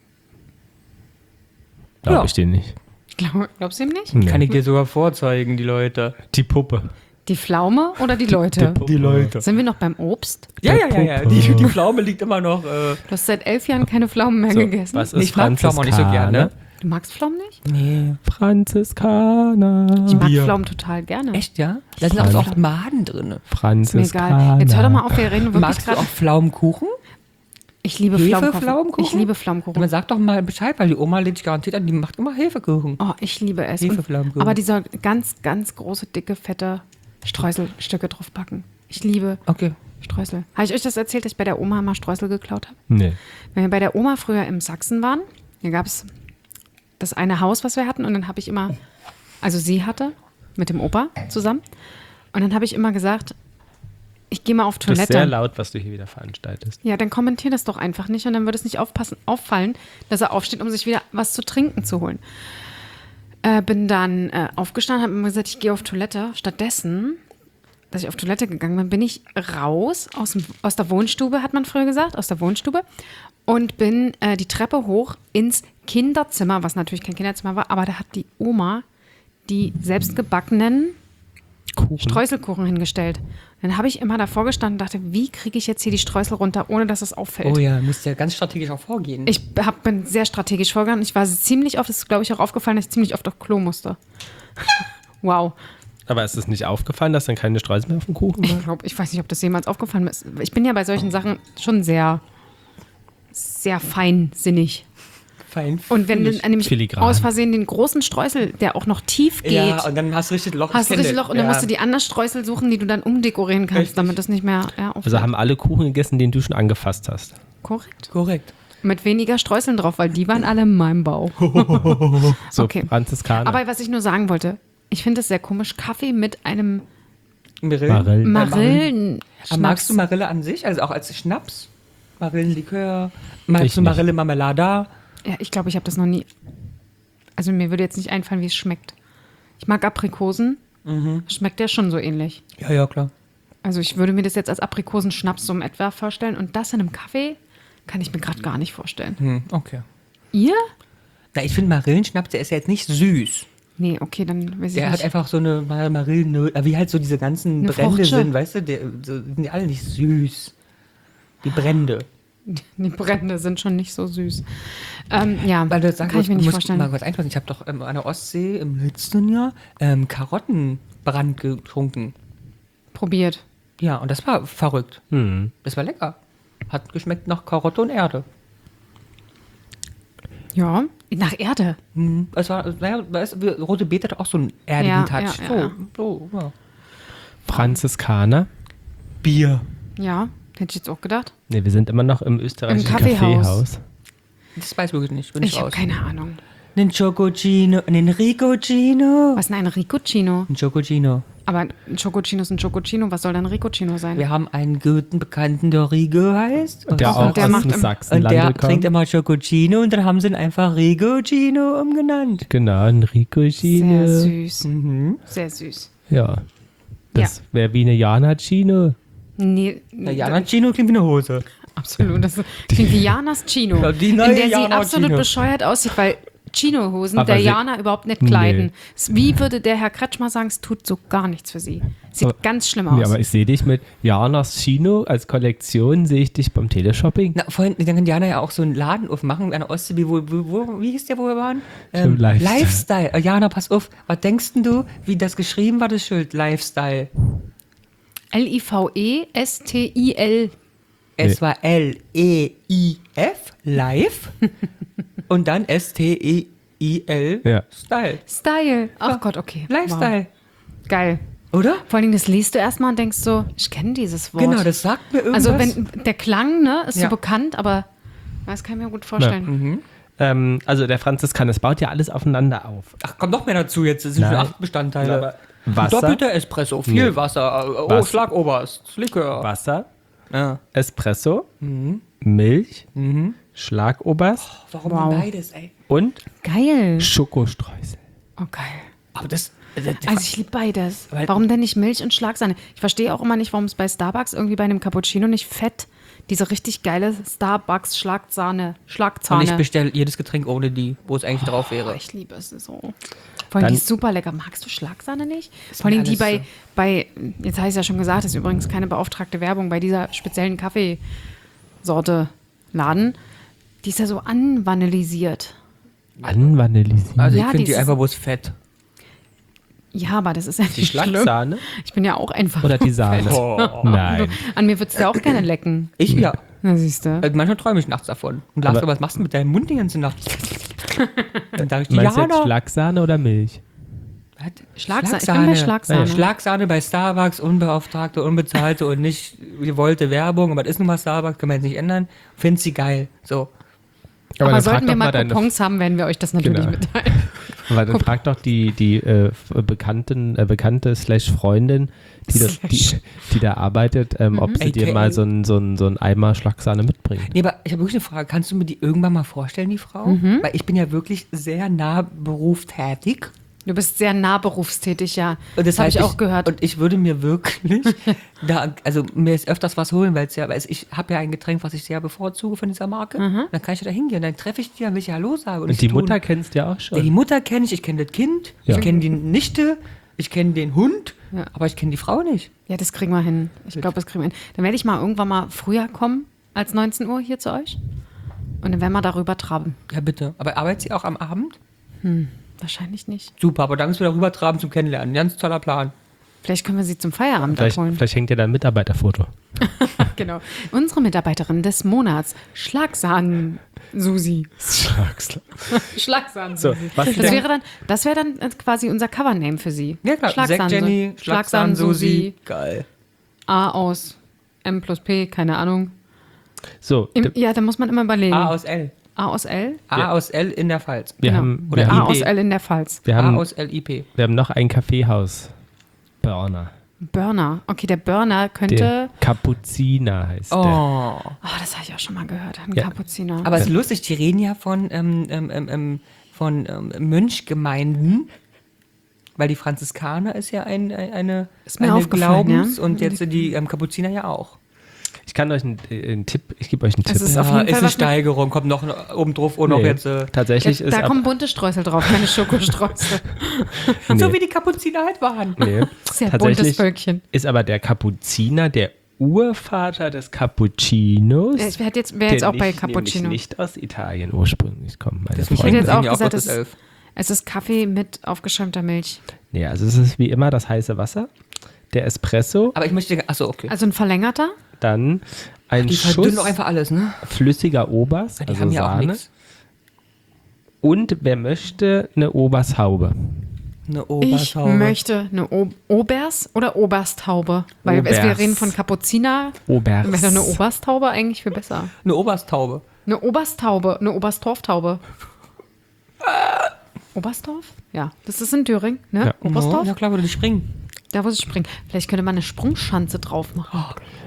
Glaube Ja. ich dir nicht. Glaub, glaubst du ihm nicht? Nee. Kann ich dir sogar vorzeigen, die Leute. Die Puppe. Die Pflaume oder die Leute? Die Leute. Sind wir noch beim Obst? Ja, Der ja, ja, ja. Puppe. Die, die Pflaume liegt immer noch. Äh, Du hast seit elf Jahren keine Pflaumen mehr So, gegessen. was ist ich mag Pflaumen auch nicht so gerne. Du magst Pflaumen nicht? Nee. Franziskaner. Ich mag Bier. Pflaumen total gerne. Echt, ja? Da sind auch so oft Maden drin. Ist mir Franziskaner. egal. Jetzt hör doch mal auf, wir reden wirklich Magst du auch gerade. Pflaumenkuchen? Ich liebe Hefe, Pflaumenkuchen. Pflaumenkuchen? Ich liebe Pflaumenkuchen. Man sagt doch mal Bescheid, weil die Oma lädt dich garantiert an, die macht immer Hefekuchen. Oh, ich liebe es. Und, Hefeflammkuchen. aber dieser ganz, ganz große, dicke, fette Streuselstücke draufpacken. Ich liebe Okay. Streusel. Habe ich euch das erzählt, dass ich bei der Oma mal Streusel geklaut habe? Nee. Wenn wir bei der Oma früher im Sachsen waren, da gab es das eine Haus, was wir hatten. Und dann habe ich immer, also sie hatte, mit dem Opa zusammen. Und dann habe ich immer gesagt, ich gehe mal auf Das ist Toilette. sehr laut, was du hier wieder veranstaltest. Ja, dann kommentier das doch einfach nicht und dann würde es nicht aufpassen, auffallen, dass er aufsteht, um sich wieder was zu trinken zu holen. Äh, bin dann äh, aufgestanden, habe immer gesagt, ich gehe auf Toilette. Stattdessen, dass ich auf Toilette gegangen bin, bin ich raus aus, dem, aus der Wohnstube, hat man früher gesagt, aus der Wohnstube und bin äh, die Treppe hoch ins Kinderzimmer, was natürlich kein Kinderzimmer war, aber da hat die Oma die selbstgebackenen Kuchen. Streuselkuchen hingestellt. Dann habe ich immer davor gestanden und dachte, wie kriege ich jetzt hier die Streusel runter, ohne dass es auffällt? Oh ja, musst ja ganz strategisch auch vorgehen. Ich hab, bin sehr strategisch vorgegangen. Ich war ziemlich oft, das ist glaube ich auch aufgefallen, dass ich ziemlich oft auf Klo musste. Wow. Aber ist es nicht aufgefallen, dass dann keine Streusel mehr auf dem Kuchen Ich waren? glaube, ich weiß nicht, ob das jemals aufgefallen ist. Ich bin ja bei solchen Sachen schon sehr, sehr feinsinnig. Fein. Und wenn du nämlich Filigran. aus Versehen den großen Streusel, der auch noch tief geht, Ja, und dann hast du richtig Loch. hast du Ich kenn richtig das. Loch und dann Ja. musst du die anderen Streusel suchen, die du dann umdekorieren kannst, Richtig. damit das nicht mehr ja, auffällt. Also haben alle Kuchen gegessen, den du schon angefasst hast. Korrekt. Korrekt. Mit weniger Streuseln drauf, weil die waren alle in meinem Bauch. So, Okay. Franziskaner. Aber was ich nur sagen wollte, ich finde es sehr komisch, Kaffee mit einem Marillen. Marillen. Marillen. Aber magst du Marille an sich? Also auch als Schnaps? Marillenlikör? Magst Ich du nicht. Marille Marmelada? Ja, ich glaube, ich habe das noch nie. Also mir würde jetzt nicht einfallen, wie es schmeckt. Ich mag Aprikosen. Schmeckt der schon so ähnlich. Ja, ja, klar. Also ich würde mir das jetzt als Aprikosenschnaps so im etwa vorstellen. Und das in einem Kaffee kann ich mir gerade gar nicht vorstellen. Hm, okay. Ihr? Na, ich finde Marillenschnaps, der ist ja jetzt nicht süß. Nee, okay, dann weiß ich Der hat nicht. einfach so eine Mar- Marillen, wie halt so diese ganzen Eine Brände Fruchtsche. sind, weißt du? Der, so, sind die alle nicht süß. Die Brände. Die Brände sind schon nicht so süß. Ähm, ja, Weil du sagst, kann ich mir nicht musst vorstellen. mal was einfließen. Ich habe doch ähm, an der Ostsee im letzten Jahr ähm, Karottenbrand getrunken. Probiert. Ja, und das war verrückt. Hm. Das war lecker. Hat geschmeckt nach Karotte und Erde. Ja, nach Erde. Mhm. Es war, naja, weißt du, rote Beete hat auch so einen erdigen Ja, Touch. ja, so, ja, ja. so, ja. Franziskaner. Bier. Ja, hätte ich jetzt auch gedacht. Ne, wir sind immer noch im österreichischen Im Kaffeehaus. Kaffeehaus. Das weiß ich wirklich nicht. Bin ich, Ich habe raus. keine Ahnung. Einen Chococino, einen Ricocino. Was ist denn ein Ricocino? Ein Chococino. Aber ein Chococino ist ein Chococino. Was soll denn ein Ricocino sein? Wir haben einen guten Bekannten, der Rigo heißt. Und Der Und auch der aus macht dem im- Sachsenland Und der kommt. trinkt immer Chococino und dann haben sie ihn einfach Ricocino umgenannt. Genau, ein Ricocino. Sehr süß. Mhm. Sehr süß. Ja. Das wäre wie eine Jana-Chino. Nee, Na, Jana Chino klingt wie eine Hose. absolut. Das klingt wie Janas Chino. Ja, die in neue der sie Jana absolut Chino. bescheuert aussieht, weil Chino-Hosen Aber der sie- Jana überhaupt nicht kleiden. Es- Wie würde der Herr Kretschmer sagen, es tut so gar nichts für sie. Sieht Aber- ganz schlimm aus. Nee, aber ich sehe dich mit Janas Chino als Kollektion, sehe ich dich beim Teleshopping. Na, vorhin, dann kann Jana ja auch so einen Laden aufmachen an der Ostsee, wo, wo, wo, wie hieß der, wo wir waren? Ähm, Stimmt, Lifestyle. Lifestyle. Äh, Jana, pass auf, was denkst denn du, wie das geschrieben war, das Schild? Lifestyle. L I V E S T I L. Es Nee. war L E I F, live, und dann S T E I L, Ja. Style. Style. Ach Gott, okay. Lifestyle. Wow. Geil. Oder? Vor allem, das liest du erstmal und denkst so, ich kenne dieses Wort. Genau, das sagt mir irgendwas. Also wenn der Klang, ne, ist Ja. so bekannt, aber das kann ich mir gut vorstellen. Ähm, also der Franziskaner, es baut ja alles aufeinander auf. Ach, kommt noch mehr dazu jetzt. Das sind Nein. schon acht Bestandteile. Aber Wasser? Doppelter Espresso, viel Nee. Wasser, oh, Wasser. Schlagoberst, Likör. Wasser, Ja. Espresso, Mhm. Milch, Schlagoberst Warum Wow. denn beides, ey? und Geil. Schokostreusel. Oh, geil. Aber das... das Also ich liebe beides. Weil- Warum denn nicht Milch und Schlagsahne? Ich verstehe auch immer nicht, warum es bei Starbucks irgendwie bei einem Cappuccino nicht Fett, diese richtig geile Starbucks Schlagsahne, und Schlagzahne. ich bestelle jedes Getränk ohne die, wo es eigentlich drauf Oh, wäre. ich liebe es so. Vor allem, Dann- die ist super lecker. Magst du Schlagsahne nicht? Ist Vor allem mir die bei, alles bei, jetzt habe ich es ja schon gesagt, das ist übrigens keine beauftragte Werbung, bei dieser speziellen Kaffeesorte Laden, die ist ja so anvanillisiert. Anvanillisiert. Also Ja, ich finde die dieses- einfach bloß fett. Ja, aber das ist ja Die nicht schlimm. Schlagsahne Ich bin ja auch einfach. oder die Sahne? Oh. Nein. An mir würdest du ja auch gerne lecken. Ich ja. Na, siehst du. Also manchmal träume ich nachts davon. Und Lars, Aber- was machst du mit deinem Mund die ganze Nacht? Dann sag ich, Meinst du jetzt Jana. Schlagsahne oder Milch? Was? Schlagsahne. Ich bin bei Schlagsahne. Schlagsahne bei Starbucks, unbeauftragte, unbezahlte und nicht gewollte Werbung. Aber das ist nun mal Starbucks, können wir jetzt nicht ändern. Find sie geil. So. Aber, dann frag sollten doch wir mal deine- Coupons haben, werden wir euch das natürlich Genau. mitteilen. Aber dann frag doch die, die äh, Bekannten, äh, Bekannte slash Freundin, die, das, die, die da arbeitet, ähm, ob sie dir A K A. mal so einen so einen- so einen Eimer Schlagsahne mitbringt. Nee, aber ich habe wirklich eine Frage. Kannst du mir die irgendwann mal vorstellen, die Frau? Mhm. Weil ich bin ja wirklich sehr nah berufstätig. Du bist sehr nah berufstätig, ja. Und das habe ich auch gehört. Und ich würde mir wirklich, da, also mir ist öfters was holen, weil es ja, weil ich habe ja ein Getränk, was ich sehr bevorzuge von dieser Marke. Dann kann ich da hingehen, dann treffe ich die, dann will ich Hallo sagen. Und ich die tun- Mutter kennst du ja auch Ja, die schon. Mutter kenne ich, ich kenne das Kind, Ja. ich kenne die Nichte, ich kenne den Hund, Ja. aber ich kenne die Frau nicht. Ja, das kriegen wir hin. Ich glaube, das kriegen wir hin. Dann werde ich mal irgendwann mal früher kommen als neunzehn Uhr hier zu euch. Und dann werden wir darüber traben. Ja, bitte. Aber arbeitet sie auch am Abend? Wahrscheinlich nicht. Super, aber dann müssen wir darüber traben zum Kennenlernen. Ganz toller Plan. Vielleicht können wir sie zum Feierabend Vielleicht, abholen. vielleicht hängt ja da ein Mitarbeiterfoto. Genau. Unsere Mitarbeiterin des Monats, Schlagsahnen-Susi. Schlagsahne. Schlagsahnen-Susi. So, was das denn? wäre dann, das wäre dann äh, quasi unser Covername für sie. Ja klar, Zack Jenny, Schlagsahnen-Susi. Geil. A aus M plus P, keine Ahnung. So, Im, d- ja, da muss man immer überlegen. A aus L. A aus L? A Ja. aus L in der Pfalz. wir, Genau. haben, Oder wir, A haben, I P. aus L in der Pfalz. wir, A haben, aus L I P. wir haben noch ein Kaffeehaus. Burner. Burner. Okay, der Burner Der könnte. Kapuziner heißt der. Oh. Oh, das habe ich auch schon mal gehört. Ein Ja. Kapuziner. Aber es ist lustig, die reden ja von, ähm, ähm, ähm, ähm, von ähm, Mönchgemeinden, weil die Franziskaner ist ja ein, ein, eine, Ist mir eine aufgefallen, Glaubens- ja. und jetzt die ähm, Kapuziner ja auch. Ich kann euch einen, äh, einen Tipp, ich gebe euch einen Es Tipp. ist auf jeden Fall ist eine was mit- Steigerung, kommt noch oben drauf und noch Nee, jetzt. Äh, tatsächlich da ist da ab- kommen bunte Streusel drauf, keine Schokostreusel. nee, So wie die Kapuziner halt waren. nee. Sehr buntes Tatsächlich Völkchen. ist aber der Kapuziner der Urvater des Cappuccinos. Ich hätte jetzt, wäre jetzt der auch bei nicht, Cappuccino. nämlich nicht aus Italien ursprünglich kommt, meine Das Ich hätte Freunde. jetzt auch Ja, auch gesagt, Gottes es, Elf. es ist Kaffee mit aufgeschäumter Milch. Nee, also es ist wie immer das heiße Wasser, der Espresso, Aber ich möchte. Achso, okay. Also ein verlängerter. dann ein Die Schuss verdünnen doch einfach alles, ne? flüssiger Obers, Die also haben ja auch Sahne. nichts. Und wer möchte, eine Obershaube. Eine Ich Obertaube. möchte eine o Obers oder Oberstaube. Weil es, wir Obers. reden von Kapuziner. Obers. Dann wäre doch eine Oberstaube eigentlich viel besser. Eine Oberstaube. Eine Oberstaube, eine Oberstdorftaube. Oberstdorf? Ja, das ist in Thüringen, ne? Ja. Oberstdorf? Ja, klar, würde die springen. Da, wo sie springen. Vielleicht könnte man eine Sprungschanze drauf machen.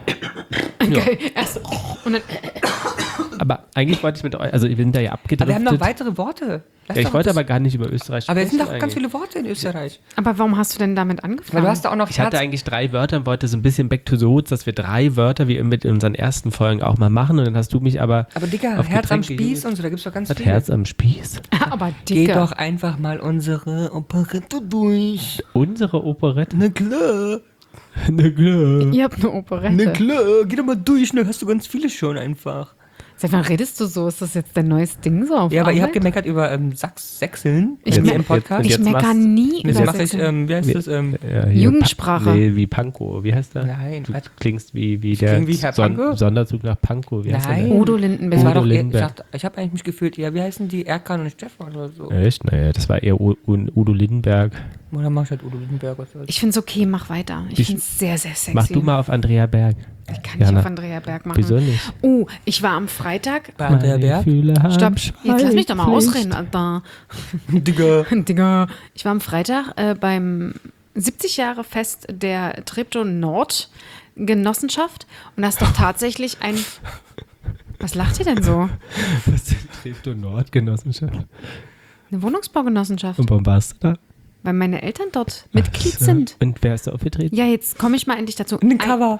Geil. Erst und dann Aber eigentlich wollte ich mit euch, also ich bin da ja abgedriftet. Aber wir haben noch weitere Worte. Lass ja, ich doch wollte das- aber gar nicht über Österreich Aber es sind doch sprechen ganz eigentlich. viele Worte in Österreich. Aber warum hast du denn damit angefangen? Weil du hast da auch noch Ich hatte Herz- eigentlich drei Wörter und wollte so ein bisschen back to the roots, dass wir drei Wörter wie mit in unseren ersten Folgen auch mal machen und dann hast du mich aber Aber Digga, auf Herz am Getränke Spieß und so, da gibt's doch ganz Was, viele. Herz am Spieß? Aber Geh Digga. doch einfach mal unsere Operette durch. Unsere Operette? Na klar, Ne klar. Ihr habt eine Operette. na klar, geh doch mal durch, ne, hast du ganz viele schon einfach. Seit wann redest du so? Ist das jetzt dein neues Ding so auf Ja, aber ihr habt Arbeit? gemeckert über ähm, Sachs Sechseln Ich hier me- im Podcast. Und Ich jetzt mecker machst- nie Jetzt über mache ich, Sechseln. ähm, wie heißt Wie- das? Ähm, Ja, hier Jugendsprache. Pa nee, wie Pankow. Wie heißt der? Nein, Du was? klingst wie, wie der kling wie Herr Pankow? Son Sonderzug nach Pankow. Wie heißt der Nein. denn? Udo Lindenberg. das war Udo doch, eher- ich, Lindenberg. dachte- ich habe eigentlich mich gefühlt, ja, wie heißen die? Erkan und Stefan oder so. Echt? Naja, das war eher U U Udo Lindenberg. Oder mach ich halt Udo Lindenberg. Was soll's. Ich finde es okay, mach weiter. Ich Ich- finde es sehr, sehr sexy. Mach du mal auf Andrea Berg. Ich kann nicht Jana. auf Andrea Berg machen. Wieso nicht? Oh, ich war am Freitag. Bei Andrea Meine Berg? Gefühle haben Stopp, jetzt lass mich doch mal Schweigepflicht. ausreden, Alter. Digga. Digga. Ich war am Freitag äh, beim siebzig Jahre Fest der Treptow Nord Genossenschaft und da ist doch tatsächlich ein. Was lacht ihr denn so? Was ist die Treptow Nord-Genossenschaft? Eine Wohnungsbaugenossenschaft. Und warum warst du da? Weil meine Eltern dort Mitglied Ach so. sind. Und wer ist da aufgetreten? Ja, jetzt komme ich mal endlich dazu. Ein Ein- Cover.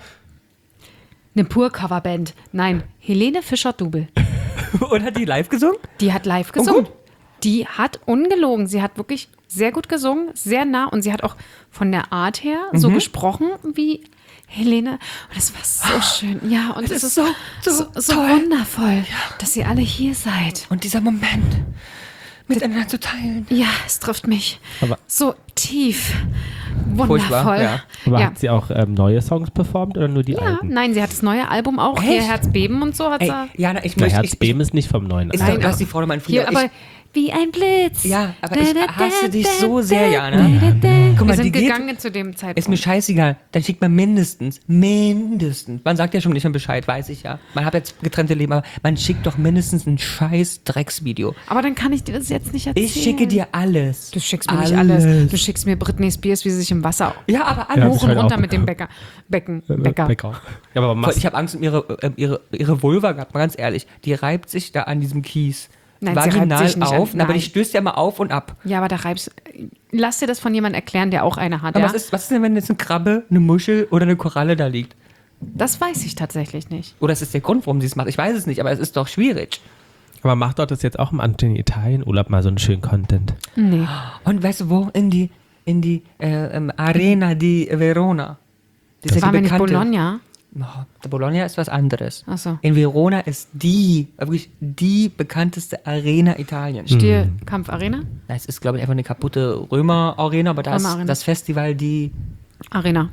Eine Pur-Coverband. Nein, Helene Fischer-Dubel. Und hat die live gesungen? Die hat live gesungen. gut. Die hat ungelogen. Sie hat wirklich sehr gut gesungen, sehr nah. Und sie hat auch von der Art her so Mhm. gesprochen wie Helene. Und es war so schön. Ja, und es ist so, so so, so toll. wundervoll, dass ihr alle hier seid. Und dieser Moment miteinander zu teilen. Ja, es trifft mich Aber- so tief. Wundervoll. Furchtbar, ja. Aber Ja. hat sie auch ähm, neue Songs performt oder nur die Ja, alten? nein, sie hat das neue Album auch. Hier Echt? Herzbeben und so hat Ey, sie. Jana, ich Der möchte... ich, Herzbeben ist nicht vom neuen Ist Album. doch, lass die Frau doch mal in Frieden. Hier, aber wie ein Blitz. Ja, aber ich hasse dich so sehr, Jana. Guck Guck Wir mal, sind die geht- gegangen zu dem Zeitpunkt. Ist mir scheißegal. Dann schickt man mindestens, mindestens, man sagt ja schon nicht mehr Bescheid, weiß ich ja. Man hat jetzt getrennte Leben, aber man schickt doch mindestens ein scheiß Drecksvideo. aber dann kann ich dir das jetzt nicht erzählen. Ich schicke dir alles. Du schickst mir nicht alles. Du schickst mir Britney Spears, wie sie sich im Wasser Ja, aber Ja, alles. hab ich hoch und heute runter auch mit dem bekommen. Bäcker. Becken, Bäcker. Bäcker. Ja, aber machst Ich habe Angst um ihre, äh, ihre, ihre Vulva gehabt, mal ganz ehrlich. Die reibt sich da an diesem Kies. Nein, sie reibt vaginal sich nicht auf, an- aber die nein. stößt ja mal auf und ab. Ja, aber da reibst lass dir das von jemandem erklären, der auch eine hat. Aber Ja? was, ist, was ist denn, wenn jetzt eine Krabbe, eine Muschel oder eine Koralle da liegt? Das weiß ich tatsächlich nicht. Oder ist das der Grund, warum sie es macht? Ich weiß es nicht, aber es ist doch schwierig. aber mach doch das jetzt auch im Anton Italien-Urlaub mal so einen schönen Content. Nee. Und weißt du wo? In die, in die äh, ähm, Arena di Verona. Das ist War ja mir die nicht bekannte. Bologna? Oh, der Bologna ist was anderes. Ach so. In Verona ist die, wirklich die bekannteste Arena Italiens. Stierkampf-Arena? Das ist, glaube ich, einfach eine kaputte Römer-Arena, aber da ist Römer-Arena. das Festival die Arena.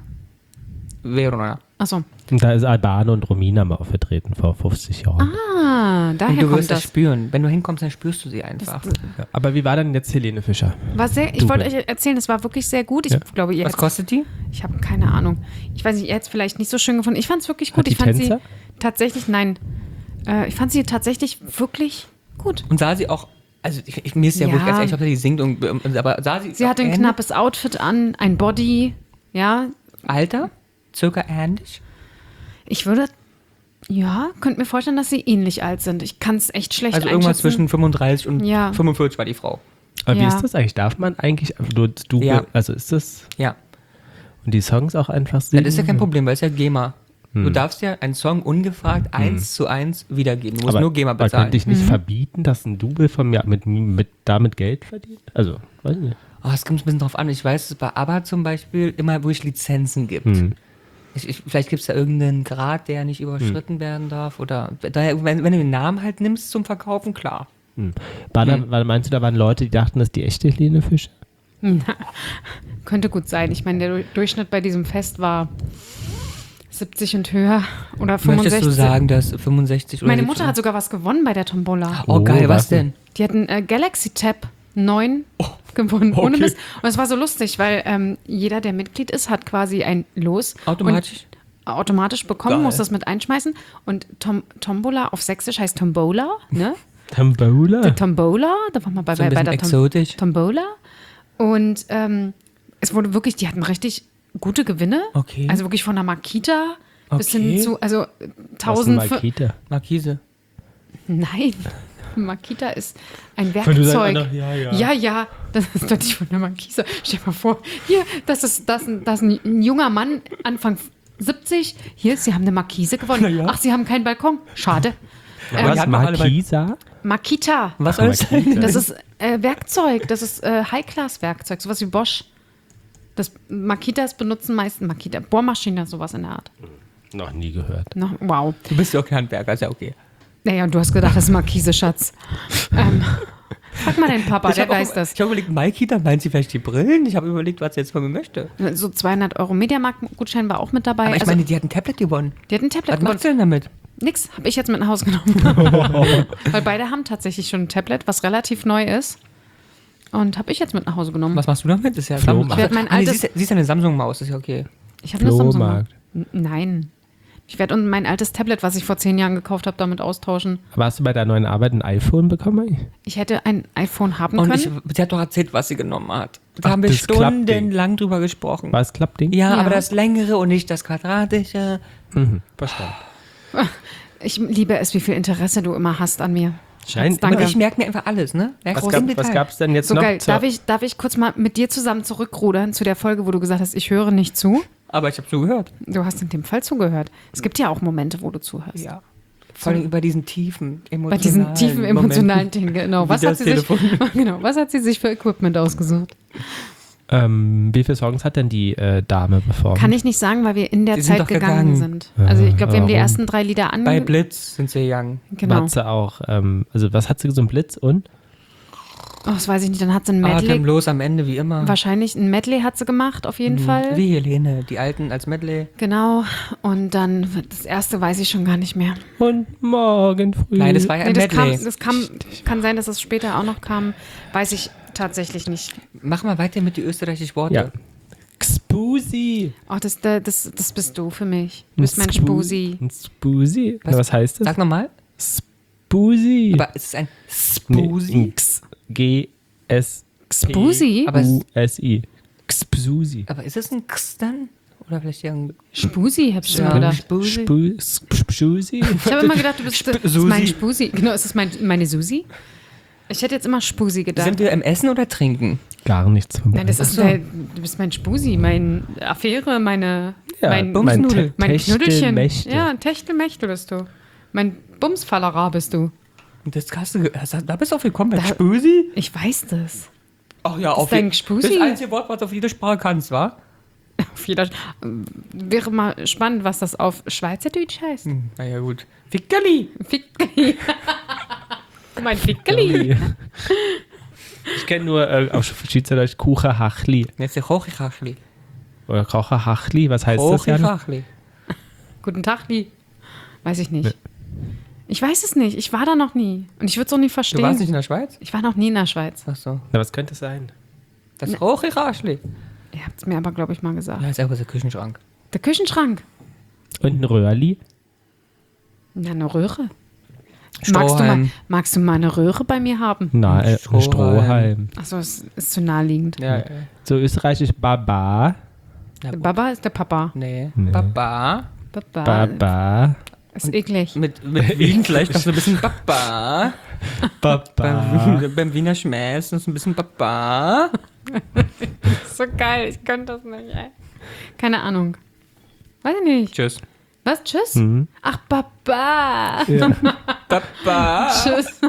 Verona. Achso. Und da ist Albano und Romina mal aufgetreten vor fünfzig Jahren. Ah, daher Und du kommt wirst das das. spüren. Wenn du hinkommst, dann spürst du sie einfach. Ja. Aber wie war denn jetzt Helene Fischer? War sehr, ich Du, wollte Ben. euch erzählen, es war wirklich sehr gut. Ich Ja. glaube, ihr Was hättet- kostet die? Ich habe keine Ahnung. Ich weiß nicht, ihr hättet es vielleicht nicht so schön gefunden. Ich fand es wirklich gut. Hat die ich fand Tänzer? sie tatsächlich, nein. Äh, ich fand sie tatsächlich wirklich gut. Und sah sie auch, also ich, ich, mir ist ja, Ja. wirklich ganz ehrlich, ob sie singt, und, und, aber sah sie Sie hatte ein ähnlich? knappes Outfit an, ein Body. Ja, Alter? Circa ähnlich? ich würde, ja, könnte mir vorstellen, dass sie ähnlich alt sind. Ich kann es echt schlecht Also irgendwas einschätzen. zwischen fünfunddreißig und Ja. fünfundvierzig war die Frau. Aber wie Ja. ist das eigentlich? Darf man eigentlich, du, du Ja. also ist das, Ja. und die Songs auch einfach Ja, singen? das ist ja kein Problem, weil es ja GEMA. Hm. Du darfst ja einen Song ungefragt eins zu eins wiedergeben. Du musst aber, nur GEMA aber bezahlen. könnte ich nicht verbieten, dass ein Double von mir mit, mit, damit Geld verdient? Also, weiß ich nicht. Oh, es kommt ein bisschen drauf an. Ich weiß, dass es bei ABBA zum Beispiel immer wirklich Lizenzen gibt. Hm. Ich, ich, vielleicht gibt es da irgendeinen Grad, der nicht überschritten werden darf. Oder daher, wenn, wenn du den Namen halt nimmst zum Verkaufen, klar. Hm. War da, Hm. war, meinst du, da waren Leute, die dachten, das ist die echte Helene Fischer? Könnte gut sein. Ich meine, der Durchschnitt bei diesem Fest war siebzig und höher oder fünfundsechzig. Möchtest du sagen, dass fünfundsechzig oder Meine siebzig Mutter hat sogar was gewonnen bei der Tombola. Oh, Oh, geil, was was denn? Die hatten äh, Galaxy Tab neun gewonnen. okay. Ohne Mist. Und es war so lustig, weil ähm, jeder, der Mitglied ist, hat quasi ein Los. Automatisch? Und automatisch bekommen, Geil. muss das mit einschmeißen. Und Tom, Tombola auf Sächsisch heißt Tombola, ne? Tambola? Tombola, da waren wir bei, So ein bei, bei bisschen der Tom, exotisch. Tombola. Und ähm, es wurde wirklich, die hatten richtig gute Gewinne. Okay. Also wirklich von der Makita bis Okay. hin zu, also Was ist ein tausend. Makita? Markise. Nein, Makita ist ein Wenn du sagst, Werkzeug. Anna, ja, ja. ja, ja, das ist doch nicht von der Markise. Stell dir mal vor, hier, das ist, das, das ist ein junger Mann, Anfang siebzig. Hier, Sie haben eine Markise gewonnen. Ach, Sie haben keinen Balkon. Schade. Aber Was, die hatten doch alle bei- Markisa? Makita. Was soll das sein? Das ist äh, Werkzeug, das ist äh, High-Class-Werkzeug, sowas wie Bosch. Das Makitas benutzen meistens Makita, Bohrmaschine, sowas in der Art. Noch nie gehört. No, wow. Du bist ja auch kein Handwerker, ist ja okay. Naja, und du hast gedacht, das ist Markise, Schatz. ähm, frag mal deinen Papa, der hab auch- weiß das. Ich habe überlegt, Maikita, meint sie vielleicht die Brillen? Ich habe überlegt, was sie jetzt von mir möchte. So zweihundert Euro Mediamarkt-Gutschein war auch mit dabei. Aber ich Also, meine, die hat ein Tablet gewonnen. die hat ein Tablet Was macht gewonnen. sie denn damit? Nix, habe ich jetzt mit nach Hause genommen. Weil beide haben tatsächlich schon ein Tablet, was relativ neu ist. Und habe ich jetzt mit nach Hause genommen. Was machst du damit? Das ist ja Flohmarkt. Samsung. Ich werd mein Ah, nee, altes- sie ist ja- sie ist ja eine Samsung-Maus, ist ja okay. Ich habe eine Samsung. Flohmarkt. N- Nein. Ich werde mein altes Tablet, was ich vor zehn Jahren gekauft habe, damit austauschen. Aber hast du bei deiner neuen Arbeit ein iPhone bekommen? Ich hätte ein iPhone haben Und können. ich, sie hat doch erzählt, was sie genommen hat. Da Ach, haben wir das Klappding. stundenlang drüber gesprochen. War es Klappding? Ja, Ja. aber das längere und nicht das quadratische. Mhm. Verstanden. Ich liebe es, wie viel Interesse du immer hast an mir. Scheint- Schatz, danke. Aber ich merke mir einfach alles, ne? Ja, Was, groß gab, im Detail. was gab es denn jetzt So noch? geil. zur- Darf ich, darf ich kurz mal mit dir zusammen zurückrudern zu der Folge, wo du gesagt hast, ich höre nicht zu? Aber ich habe zugehört. Du hast in dem Fall zugehört. Es gibt ja auch Momente, wo du zuhörst. Ja. Vor allem über diesen tiefen, emotionalen Bei diesen tiefen emotionalen Momenten. Dingen, genau. Wie Was hat, das sie sich, Telefon. genau. Was hat sie sich für Equipment ausgesucht? Ähm, wie viele Songs hat denn die äh, Dame performt? Kann ich nicht sagen, weil wir in der Die sind Zeit doch gegangen, gegangen. sind. Also ich glaube, wir haben die Warum? ersten drei Lieder an. Bei Blitz sind sie young. Genau. Matze auch. Ähm, also was hat sie so ein Blitz und? Oh, das weiß ich nicht. Dann hat sie ein Medley. Atemlos am Ende, wie immer. Wahrscheinlich ein Medley hat sie gemacht, auf jeden Fall. Wie Helene, die Alten als Medley. Genau. Und dann, das erste weiß ich schon gar nicht mehr. Und morgen früh. Nein, das war ja ein Nee, das kam, Medley. das kam, kann sein, dass das später auch noch kam. Weiß ich tatsächlich nicht. Mach mal weiter mit den österreichischen Worten. Ja. Gspusi. Oh, das, das, das bist du für mich. Du bist mein Spusi. Ein Spusi. Was, was heißt das? Sag nochmal. Spusi. Aber ist es ein Nee, Spusi? ein X. G S Spusi? Aber, es, U S I. Gspusi. aber ist es ein X dann? Oder vielleicht irgendein Spusi, hab ich immer Ja. gedacht. Spusi? Spu- Spusi. Ich habe immer gedacht, du bist das ist Susi. mein Spusi. Genau, ist das mein, meine Susi? Ich hätte jetzt immer Spusi gedacht. Sind wir im Essen oder Trinken? Gar nichts von Nein, das ist Ach so. der, du bist mein Spusi, meine Affäre, meine, Ja, mein, Bums- mein Bumsnudel. Te- mein Knuddelchen. Techtelmächte. Ja, ein Techtelmächte bist du. Mein Bumsfallerer bist du. Und das hast du, ge- hast, da bist du auch willkommen mit Da- Spusi? Ich weiß das. Ach ja, auf dein jeden- Spusi? Das einzige Wort, was du auf jede Sprache kannst, wa? Auf jeder, wäre mal spannend, was das auf Schweizerdeutsch heißt. Hm, naja, gut. Fickerli! Fickeli. mein Fickeli. Ich kenne nur äh, auf Schweizerdeutsch Kuchenhachli. Jetzt der Hochikachli. Oder Kocherhachli. Was heißt das, Jan? Hochikachli. Guten Tag, Li. Weiß ich nicht. Nee. Ich weiß es nicht. Ich war da noch nie. Und ich würde es auch nie verstehen. Du warst nicht in der Schweiz? Ich war noch nie in der Schweiz. Ach so. Na, was könnte es sein? Das Hochikachli. Ihr habt es mir aber, glaube ich, mal gesagt. Ja, ist einfach der Küchenschrank. Der Küchenschrank. Und ein Röhrli? Na, eine Röhre. Magst du, mal, Strohhalm. magst du mal eine Röhre bei mir haben? Nein, äh, ein Strohhalm. Strohhalm. Achso, es ist zu naheliegend. Ja, ja. So österreichisch Baba. Ja, Der Baba ist der Papa. Nee. Nee. Baba. Baba. Baba. Ist eklig. Mit, mit Wien vielleicht noch so ein bisschen Baba. Baba. Beim, beim Wiener Schmäß noch so ein bisschen Baba. So geil, ich könnte das nicht, ey. Keine Ahnung. Weiß ich nicht. Tschüss. Was? Tschüss? Mhm. Ach, Baba. Ja. Baba. Tschüss.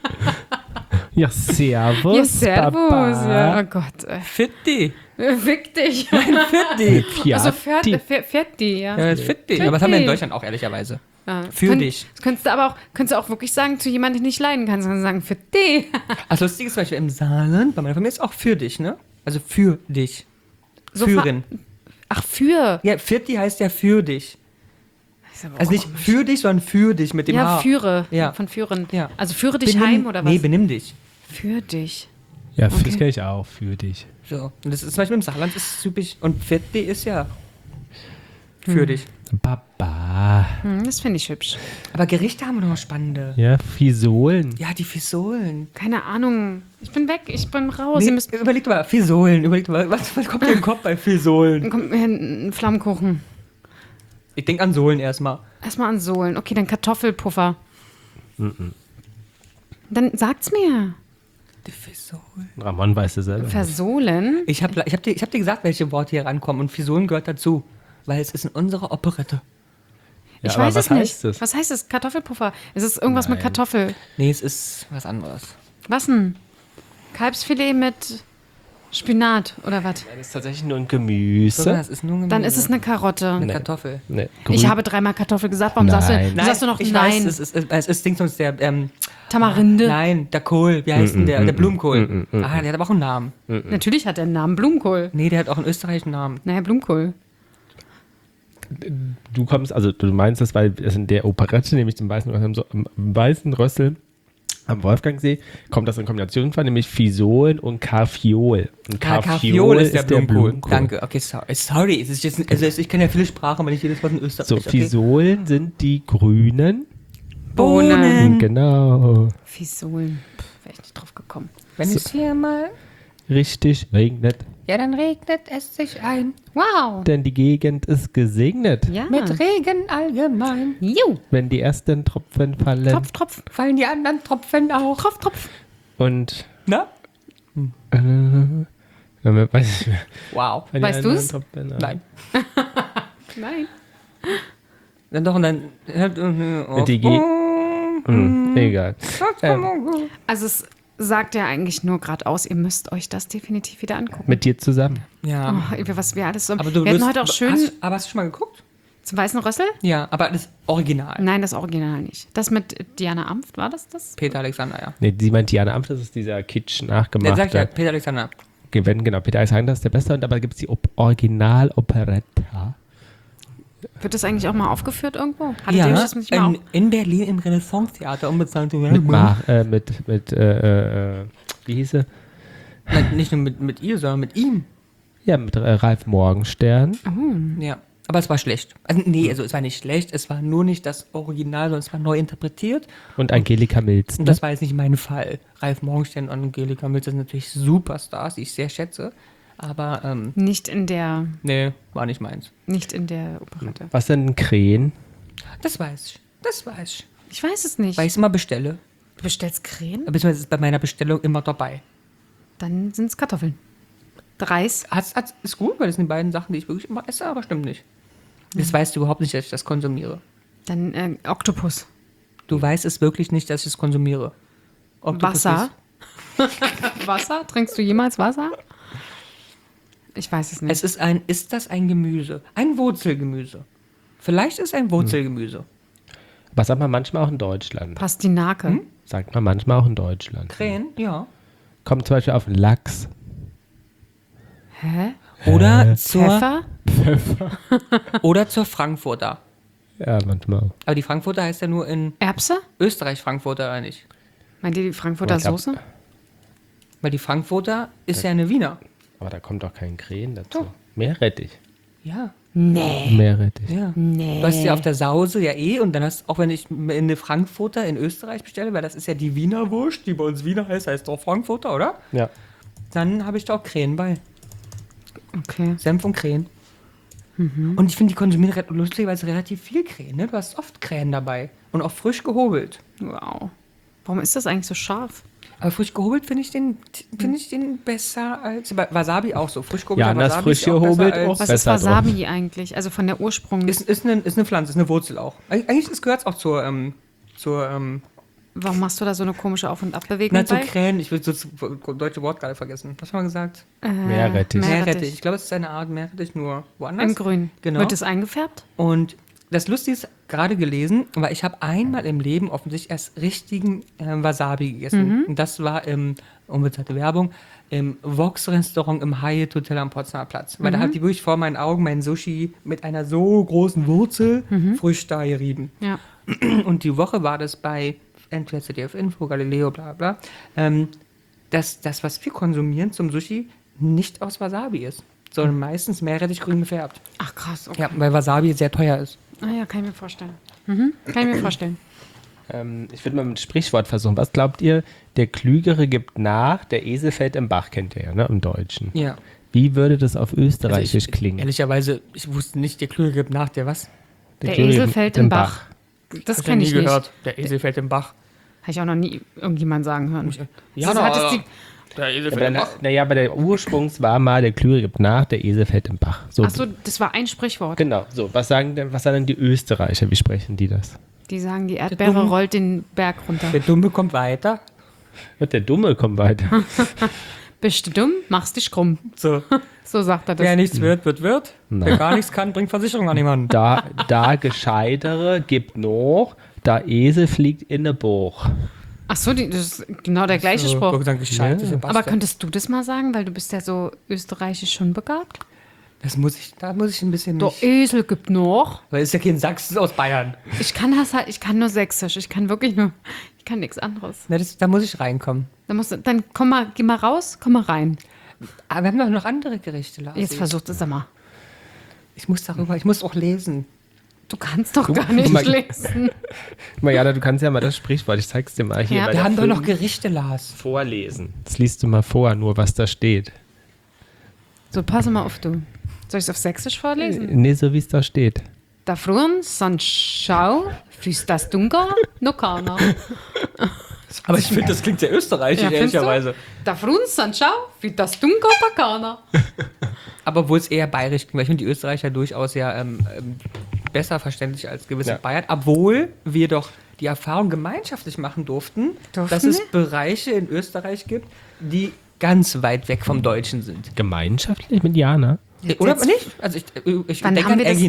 Ja, servus. Ja, servus. Baba. Ja, oh Gott. ey. Fitti. Fick dich. Fitti. Also fährt, Fiatti. fährt, fährt die, ja. Ja, Fitti. Aber das haben wir in Deutschland auch, ehrlicherweise. Ja. Für Könnt- dich. Das könntest du aber auch, könntest du auch wirklich sagen zu jemandem, den ich nicht leiden kann, sondern sagen, für die. Also lustig ist zum Beispiel im Saarland, bei meiner Familie ist auch für dich, ne? Also für dich. So Führen. Ach, für. Ja, Fitti heißt ja für dich. Das ist aber Also auch nicht komisch. für dich, sondern für dich mit dem Ja, H. führe. Ja. Von führen. Ja. Also führe dich Benimm- heim oder was? Nee, benimm dich. Für dich. Ja, für Okay. das kenne ich auch. Für dich. So. Und das ist zum Beispiel im Saarland ist es typisch. Und Fitti ist ja für Hm. dich. Baba. Hm, das finde ich hübsch. Aber Gerichte haben wir noch mal spannende. Ja, Fisolen. Ja, die Fisolen. Keine Ahnung. Ich bin weg. Ich bin raus. Nee, Ihr müsst. überleg doch mal, Fisolen. Überleg doch mal, was, was kommt dir in den Kopf bei Fisolen? Dann kommt mir ein Flammkuchen. Ich denk an Sohlen erstmal. Erstmal an Sohlen. Okay, dann Kartoffelpuffer. Dann sagt's mir. Die Fisolen. Ramon weiß es selber. Versohlen? Ich hab, ich, hab dir, ich hab dir gesagt, welche Worte hier rankommen. Und Fisolen gehört dazu. Weil es ist in unserer Operette. Ja, Ich aber weiß was es nicht. heißt es? Was heißt es? Kartoffelpuffer. Es ist irgendwas mit Nein. Kartoffel. Nee, es ist was anderes. Was denn? Kalbsfilet mit Spinat oder was? Das ist tatsächlich nur ein So, Gemüse. das ist nur Dann ist es eine Karotte. eine Nee. Kartoffel. Nee, Ich grün. habe dreimal Kartoffel gesagt. Warum sagst du, Nein. sagst du noch ich nein? weiß, es ist, es ist Ding sonst der, ähm, Tamarinde. nein, der Kohl, wie heißt denn der? Der Blumenkohl. Ah, der hat aber auch einen Namen. Natürlich hat er einen Namen. Blumenkohl. Nee, der hat auch einen österreichischen Namen. Naja, Blumenkohl. Du kommst, also du meinst das, weil es in der Operette, nämlich zum Weißen Rössel, so, am Weißen Rössel am Wolfgangsee, kommt das in Kombination von, nämlich Fisolen und Karfiol. Und Ah, Karfiol ist der Blumenkohl. Danke, okay, sorry. Sorry, es ist jetzt, also ich kenne ja viele Sprachen, aber nicht jedes Wort in Österreich. So, okay. Fisolen sind die grünen. Bohnen. Genau. Fisolen. Pff, wäre ich nicht drauf gekommen. Wenn es hier mal, Richtig regnet, ja, dann regnet es sich ein. Wow. denn die Gegend ist gesegnet. Ja. Mit Regen allgemein Ju. Wenn die ersten Tropfen fallen. Tropf, Tropf. fallen die anderen Tropfen auch. Tropf, Tropf. Und Na? äh, ja, weiß ich mehr. Wow. Wenn die Weißt anderen du's? Tropfen, äh, Nein. Nein. Dann doch und dann. Die Ge Hm, egal. Ähm, Also es sagt ja eigentlich nur geradeaus, ihr müsst euch das definitiv wieder angucken. mit dir zusammen. Ja. Oh, was wir alles so. Aber du wir hatten wirst- heute auch schön. Hast, aber hast du schon mal geguckt? Zum Weißen Rössel? Ja, aber das Original. Nein, das Original nicht. Das mit Diana Amft, war das das? Peter Alexander, ja. Nee, sie meint Diana Amft, das ist dieser Kitsch Der sagt ja, nachgemachte. Peter Alexander. Gewinn, genau, Peter Alexander ist der Beste und dabei gibt es die Op- Original-Operetta. Wird das eigentlich auch mal aufgeführt irgendwo? Hattet ihr Ja, euch das nicht mal in, in Berlin im Renaissance-Theater unbezahlte Mit, Werbung. Mar äh, mit, mit äh, äh, wie hieß sie? Nein, nicht nur mit, mit ihr, sondern mit ihm. Ja, mit äh, Ralf Morgenstern. Ja, aber es war schlecht. Also nee, also es war nicht schlecht, es war nur nicht das Original, sondern es war neu interpretiert. Und Angelika Milz. Und Ne? das war jetzt nicht mein Fall. Ralf Morgenstern und Angelika Milz sind natürlich Superstars, die ich sehr schätze. Aber ähm, Nicht in der, nee, war nicht meins. nicht in der Operette. Was denn ein Krähen? Das weiß ich. Das weiß ich. Ich weiß es nicht. Weil ich es immer bestelle. Du bestellst Krähen? Beziehungsweise ist bei meiner Bestellung immer dabei. Dann sind es Kartoffeln. Reis. Hat's, hat's, ist gut, weil das sind die beiden Sachen, die ich wirklich immer esse, aber stimmt nicht. Das weißt du überhaupt nicht, dass ich das konsumiere. Dann äh, Oktopus. Du weißt es wirklich nicht, dass ich es konsumiere. Oktopus Wasser. ist- Wasser? Trinkst du jemals Wasser? Ich weiß es nicht. Es ist ein, ist das ein Gemüse? Ein Wurzelgemüse. Vielleicht ist ein Wurzelgemüse. Was sagt man manchmal auch in Deutschland? Pastinake. Sagt man manchmal auch in Deutschland. Krähen, ja. Kommt zum Beispiel auf den Lachs. Hä? Oder zur, Pfeffer? oder zur Frankfurter. Ja, manchmal. Aber die Frankfurter heißt ja nur in Erbse? Österreich Frankfurter, oder nicht? Meint ihr die Frankfurter Ich glaub- Soße? Weil die Frankfurter ist ja eine Wiener. Aber da kommt doch kein Krähen dazu. Meerrettich. Ja. Nee. Meerrettich. Ja. Nee. Du hast ja auf der Sause ja eh und dann hast auch wenn ich eine Frankfurter in Österreich bestelle, weil das ist ja die Wiener Wurst, die bei uns Wiener heißt, heißt doch Frankfurter, oder? Ja. Dann habe ich da auch Krähen bei. Okay. Senf und Krähen. Und ich finde, die konsumieren re- lustigerweise relativ viel Krähen. Ne? Du hast oft Krähen dabei und auch frisch gehobelt. Wow. Warum ist das eigentlich so scharf? Aber frisch gehobelt finde ich, den- finde ich den besser als. Bei Wasabi auch so. Frisch gehobelter Ja, das Wasabi frisch ist auch besser gehobelt als- auch. Was Besser ist Wasabi eigentlich? Also von der Ursprung. Ist, ist, eine, ist eine Pflanze, ist eine Wurzel auch. Eig- Eigentlich gehört es auch zur. Ähm, zur ähm, Warum machst du da so eine komische Auf- und Abbewegung na, zu bei? Krähen. Ich will das deutsche Wort gerade vergessen. Was haben wir gesagt? Äh, Meerrettich. Meerrettich. Ich glaube, es ist eine Art Meerrettich, nur woanders. In grün. Genau. Wird es eingefärbt? Und das Lustige ist, gerade gelesen, weil ich habe einmal im Leben offensichtlich erst richtigen äh, Wasabi gegessen. Und das war im, unbezahlte Werbung, im Vox-Restaurant im Hyatt Hotel am Potsdamer Platz. Weil da hat die wirklich vor meinen Augen mein Sushi mit einer so großen Wurzel frisch da gerieben. Ja. Und die Woche war das bei entweder Z D F Info, Galileo, bla bla, ähm, dass das, was wir konsumieren zum Sushi, nicht aus Wasabi ist, sondern meistens Meerrettich grün gefärbt. Ach krass. Okay. Ja, weil Wasabi sehr teuer ist. Ah ja, kann ich mir vorstellen. Mhm. Kann ich mir vorstellen. Ähm, ich würde mal mit Sprichwort versuchen. Was glaubt ihr? Der Klügere gibt nach, der Esel fällt im Bach, kennt ihr ja, ne? Im Deutschen. Ja. Wie würde das auf Österreichisch Also ich, klingen? Ehrlicherweise, ich wusste nicht, der Klügere gibt nach, der was? Der Klügere Esel gibt fällt im Bach. Das Hab kenne ich nie nicht. gehört. Der Esel fällt im Bach. Habe ich auch noch nie irgendjemand sagen hören. Ja, Das hat es die, der Esel Ja, aber, naja, aber der Ursprungs war mal, der Klügere gibt nach, der Esel fällt im Bach. So, Achso, das war ein Sprichwort. Genau, so. Was sagen denn, was sagen denn die Österreicher? Wie sprechen die das? Die sagen, die Erdbeere Dumm- rollt den Berg runter. Der Dumme kommt weiter. Und der Dumme kommt weiter. Bist du dumm, machst dich krumm. So. So sagt er das. Wer nichts wird, wird, wird. Nein. Wer gar nichts kann, bringt Versicherung an jemanden. Da, da Gescheitere gibt noch, da Esel fliegt in ne Buch. Achso, das ist genau der gleiche So, Spruch. dann gescheit, Ja. Sebastian. Aber könntest du das mal sagen, weil du bist ja so österreichisch schon begabt? Das muss ich, da muss ich ein bisschen Der mich, Esel gibt noch. weil es ist ja kein Sachsen aus Bayern. Ich kann das halt, ich kann nur Sächsisch. Ich kann wirklich nur, ich kann nichts anderes. Na, das, da muss ich reinkommen. Dann, musst du, dann komm mal, geh mal raus, komm mal rein. Aber wir haben doch noch andere Gerichte, Lars. Jetzt versucht es mal. Ich muss darüber, ich muss auch lesen. Du kannst doch gar nicht mal- lesen. Mariana, du kannst ja mal das Sprichwort, ich zeig's dir mal hier. Ja. bei Wir der haben doch Film- noch Gerichte, Lars. vorlesen. Das liest du mal vor, nur was da steht. So, pass mal auf, du. Soll ich es auf Sächsisch vorlesen? Nee, so wie es da steht. Da frühen sind Schau, fürs das Dunkel, noch keiner. Aber ich finde, das klingt sehr österreichisch, Ja, findest du? ehrlicherweise. Da frühen sind Schau, für das Dunkel, da keiner. Aber wo es eher bayerisch klingt, weil ich finde die Österreicher durchaus ja ähm, ähm, besser verständlich als gewisse Ja. Bayern. Obwohl wir doch die Erfahrung gemeinschaftlich machen durften, Durften dass es wir? Bereiche in Österreich gibt, die ganz weit weg vom Deutschen sind. Gemeinschaftlich mit Jana? Oder Jetzt- nicht? Also ich, ich Wann denke haben an wir das- Egina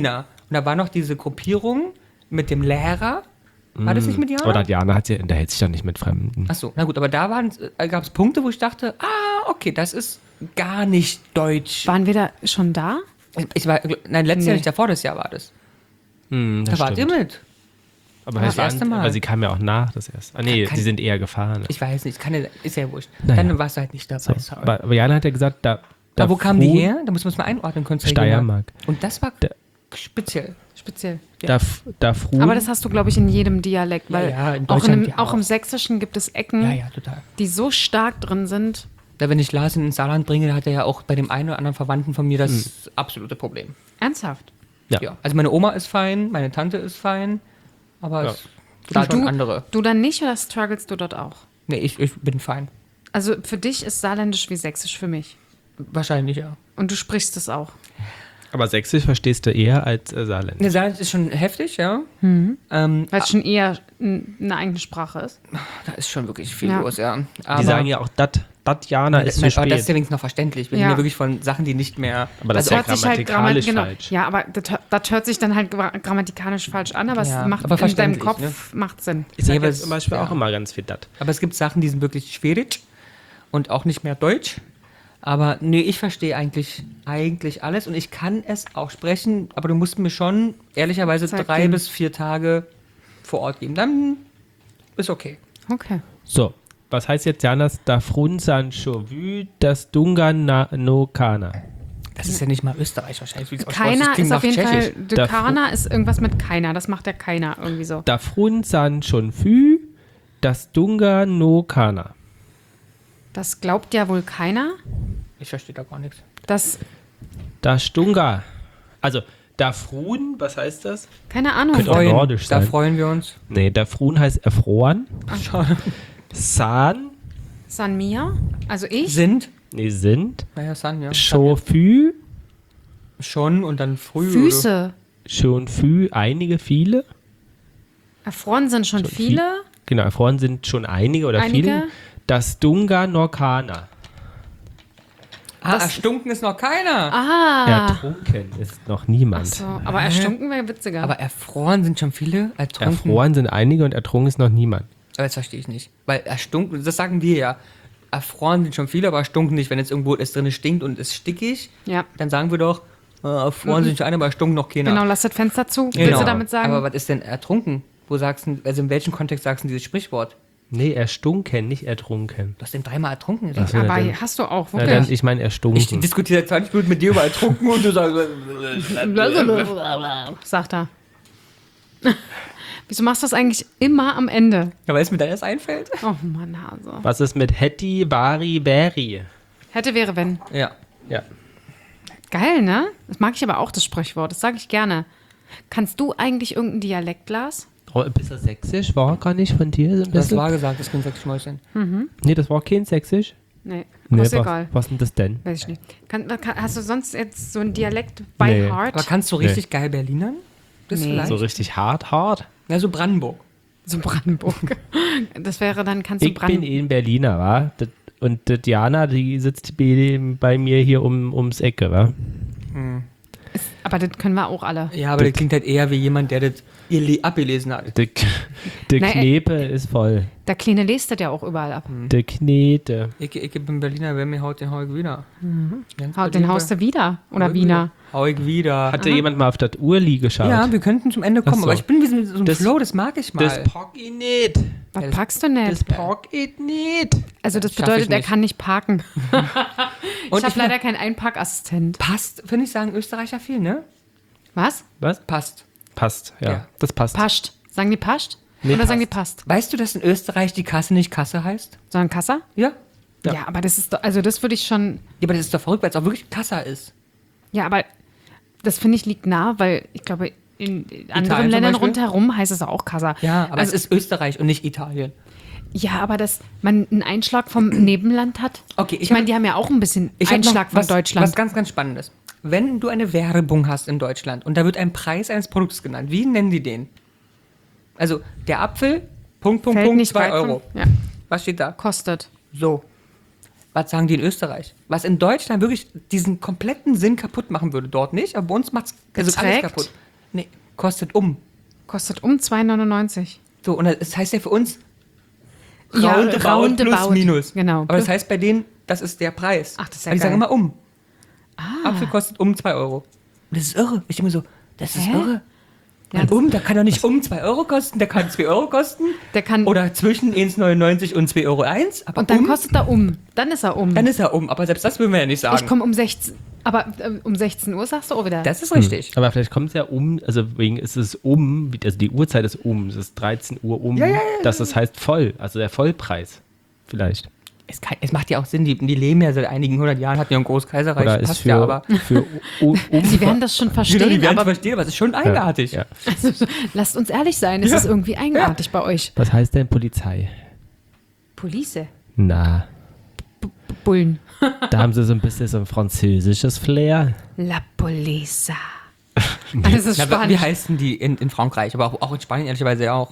Und da war noch diese Gruppierung mit dem Lehrer. War das nicht mit Jana? Oder Jana hat sie, unterhält sich doch nicht mit Fremden. Achso, na gut, aber da gab es Punkte, wo ich dachte, ah, okay, das ist gar nicht deutsch. Waren wir da schon da? Ich war, nein, letztes Nee. Jahr nicht, davor das Jahr war das. Hm, das Da wart ihr stimmt. mit. Aber, Das das erste waren, Mal. aber sie kam ja auch nach das erste. Ah nee, Kann- die sind eher gefahren. Ich weiß nicht, kann ja, ist ja wurscht. Naja. Dann warst du halt nicht dabei. So. sorry. Aber, aber Jana hat ja gesagt, da, da aber wo kamen die Fru- her? Da muss man es mal einordnen können. Steiermark. Und das war Da- speziell. Speziell. Da, da Fru- Aber das hast du, glaube ich, in jedem Dialekt, Ja, weil ja, in auch, in Deutschland dem, ja auch im auch. Sächsischen gibt es Ecken, Ja, ja, total. die so stark drin sind. Da, wenn ich Lars in den Saarland bringe, hat er ja auch bei dem einen oder anderen Verwandten von mir das Hm. absolute Problem. Ernsthaft. Ja. Ja. Also meine Oma ist fein, meine Tante ist fein, aber Ja. es gibt schon du, andere. Du dann nicht oder strugglest du dort auch? Nee, ich, ich bin fein. Also für dich ist Saarländisch wie Sächsisch für mich. Wahrscheinlich, ja. Und du sprichst es auch. Aber Sächsisch verstehst du eher als äh, Saarländisch. Ne, Saarland ist schon heftig, ja. Mhm. Ähm, Weil es schon eher n- eine eigene Sprache ist. da ist schon wirklich viel Ja. los, ja. Aber, Die sagen ja auch, dat, dat Jana ist zu aber das ist ja spät. wenigstens noch verständlich. Wir Ja. reden ja wirklich von Sachen, die nicht mehr... Aber das, ist ja grammatikalisch genau. falsch. Ja, aber das, hör- das hört sich dann halt gra- grammatikalisch falsch an, aber Ja, es macht aber in deinem verständlich, Kopf ne? macht Sinn. Ich sage Nee, aber jetzt es- zum Beispiel ja. auch immer ganz viel dat. Aber es gibt Sachen, die sind wirklich schwierig und auch nicht mehr deutsch. Aber nee, ich verstehe eigentlich, eigentlich alles und ich kann es auch sprechen, aber du musst mir schon ehrlicherweise Zeit drei geben. bis vier Tage vor Ort geben. Dann ist okay. Okay. So, was heißt jetzt Janas da frunsan chauvü das dungan na no kana? Das ist ja nicht mal Österreich wahrscheinlich. wie es ausspricht. Keiner Das klingt ist auf nach jeden Tschechisch. Fall, Da- Dekana ist irgendwas mit keiner, das macht der keiner irgendwie so. Da frunsan schon fü das dungan no kana. Das glaubt ja wohl keiner. Ich verstehe da gar nichts. Das, Da stunga. Also, da frun, was heißt das? keine Ahnung. Könnte auch Freuen, nordisch da sein. freuen wir uns. Nee, da frun heißt erfroren. San, San Mia, also ich. Sind? nee, sind. Naja, San, ja. Chaufü, Schon und dann früh. Füße. schon fü, einige, viele. Erfroren sind schon Schon viele. Genau, erfroren sind schon einige oder Einige. viele. Das dunga no kana. Ah, erstunken ist noch keiner. Ah. Ertrunken ist noch niemand. So, aber erstunken wäre witziger. Aber erfroren sind schon viele. Ertrunken. Erfroren sind einige und ertrunken ist noch niemand. Aber das verstehe ich nicht. Weil erstunken, das sagen wir ja. Erfroren sind schon viele, aber erstunken nicht. Wenn jetzt irgendwo es drin stinkt und es stickig, ja. dann sagen wir doch, äh, erfroren sind schon eine, aber erstunken noch keiner. Genau, lass das Fenster zu. Genau. Willst du damit sagen? Aber was ist denn ertrunken? Wo sagst du, also in welchem Kontext sagst du dieses Sprichwort? Nee, erstunken, nicht ertrunken. Du hast den dreimal ertrunken Ach gesagt. so. aber dann- hast du auch, Na, dann, wirklich. ich meine Ich erstunken. diskutiere seit zwanzig Minuten mit dir über ertrunken und du sagst, sagt er. Wieso machst du das eigentlich immer am Ende? ja, weil es mir dann erst einfällt. Oh Mann, Hase. Was ist mit Hetty, Bari, Beri? Hätte, wäre, wenn. Ja. Ja. Geil, ne? Das mag ich aber auch, das Sprichwort. Das sage ich gerne. Kannst du eigentlich irgendein Dialekt, Lars? Oh, ein bisschen sächsisch war gar nicht von dir so ein Das bisschen? war gesagt, das Kind sechs Mäuschen. Nee, das war kein sächsisch. Nee, Nee, ist was, egal. was denn das denn? Weiß ich nicht. Kann, kann, hast du sonst jetzt so ein Dialekt by Nee. heart? Aber kannst du richtig geil Berlinern? Das Nee. vielleicht? So richtig hart, hart? Ja, so Brandenburg. So Brandenburg. Das wäre dann, kannst du Ich bin Brandenburg. eh ein Berliner, wa? Das- Und die Diana, die sitzt bei, bei mir hier um, ums Ecke, wa? Aber das können wir auch alle. Ja, aber das klingt halt eher wie jemand, der das ihr abgelesen hat. Der, der Nein, Knepe ist voll. Der Kleine lest das ja auch überall ab. Der Knete. Ich, ich bin Berliner, wer mir haut, den hau ich wieder. Ganz Haut den Berliner. haust du wieder. Oder Hau ich Wiener. wieder. Hau ich wieder. Hatte jemand mal auf das Urli geschaut? Ja, wir könnten zum Ende kommen, Ach so. aber ich bin wie so so ein Das- Flow, das mag ich mal. das pack ich nicht. Was Ja, das- packst du nicht? Das pack ich nicht. Also das schaff bedeutet, ich er nicht. kann nicht parken. Und ich habe ich- leider keinen Einparkassistent. Passt, finde ich, sagen Österreicher viel, ne? Was? Was? Passt. Passt, ja. Ja. Das passt. Passt. Sagen die passt? Nee, Oder sagen die passt. passt? Weißt du, dass in Österreich die Kasse nicht Kasse heißt? Sondern Kassa? Ja. Ja. Ja. aber das ist doch, also das würde ich schon, Ja, aber das ist doch verrückt, weil es auch wirklich Kassa ist. ja, aber das finde ich liegt nah, weil ich glaube, in anderen zum Ländern Beispiel? rundherum heißt es auch Kassa. Ja, aber also, es ist Österreich und nicht Italien. ja, aber dass man einen Einschlag vom Nebenland hat. Okay, ich, ich meine, hab- die haben ja auch ein bisschen Ich hab noch Einschlag von was, Deutschland. Was ganz, ganz Spannendes. Wenn du eine Werbung hast in Deutschland und da wird ein Preis eines Produkts genannt, wie nennen die den? Also, der Apfel, Punkt, Punkt, Fällt Punkt, nicht zwei weit von- Euro. Ja, Was steht da? kostet. So. Was sagen die in Österreich? Was in Deutschland wirklich diesen kompletten Sinn kaputt machen würde, dort nicht, aber bei uns macht es also alles Beträgt? kaputt. Nee, kostet um. Kostet um zwei neunundneunzig. So, und das heißt ja für uns Ja, roundabout roundabout. plus minus. Genau. Aber das heißt bei denen, das ist der Preis. Ach, das ist ja Aber die sagen geil. immer um. Ah. Apfel kostet um zwei Euro. Und das ist irre. Ich denke mir so, das ist Hä? irre. Ja, Weil um, der kann doch nicht um zwei Euro kosten, der kann zwei Euro kosten. Der kann, Oder zwischen eins neunundneunzig und zwei Euro eins. Aber und dann um, kostet er um. Dann ist er um. dann ist er um. Aber selbst das würden wir ja nicht sagen. ich komme um sechzehn. Aber äh, um sechzehn Uhr sagst du auch wieder. Das ist richtig. Aber vielleicht kommt es ja um, also wegen ist es um, wie- also die Uhrzeit ist um, es ist dreizehn Uhr um, Ja, ja, ja, dass das heißt voll, also der Vollpreis vielleicht. Es, kann, es macht ja auch Sinn, die, die leben ja seit einigen hundert Jahren, hatten ja ein Großkaiserreich, Oder ist passt für, ja, aber... für u, um, Sie werden das schon Genau, die verstehen, werden es aber verstehen, aber es ist schon eigenartig. ja. also, lasst uns ehrlich sein, es Ja. ist irgendwie eigenartig bei euch. Was heißt denn Polizei? Police. Na, Bullen. da haben sie so ein bisschen so ein französisches Flair. La Police. Das ist Na, Spanisch. wie heißen die in, in Frankreich, aber auch, auch in Spanien ehrlicherweise auch?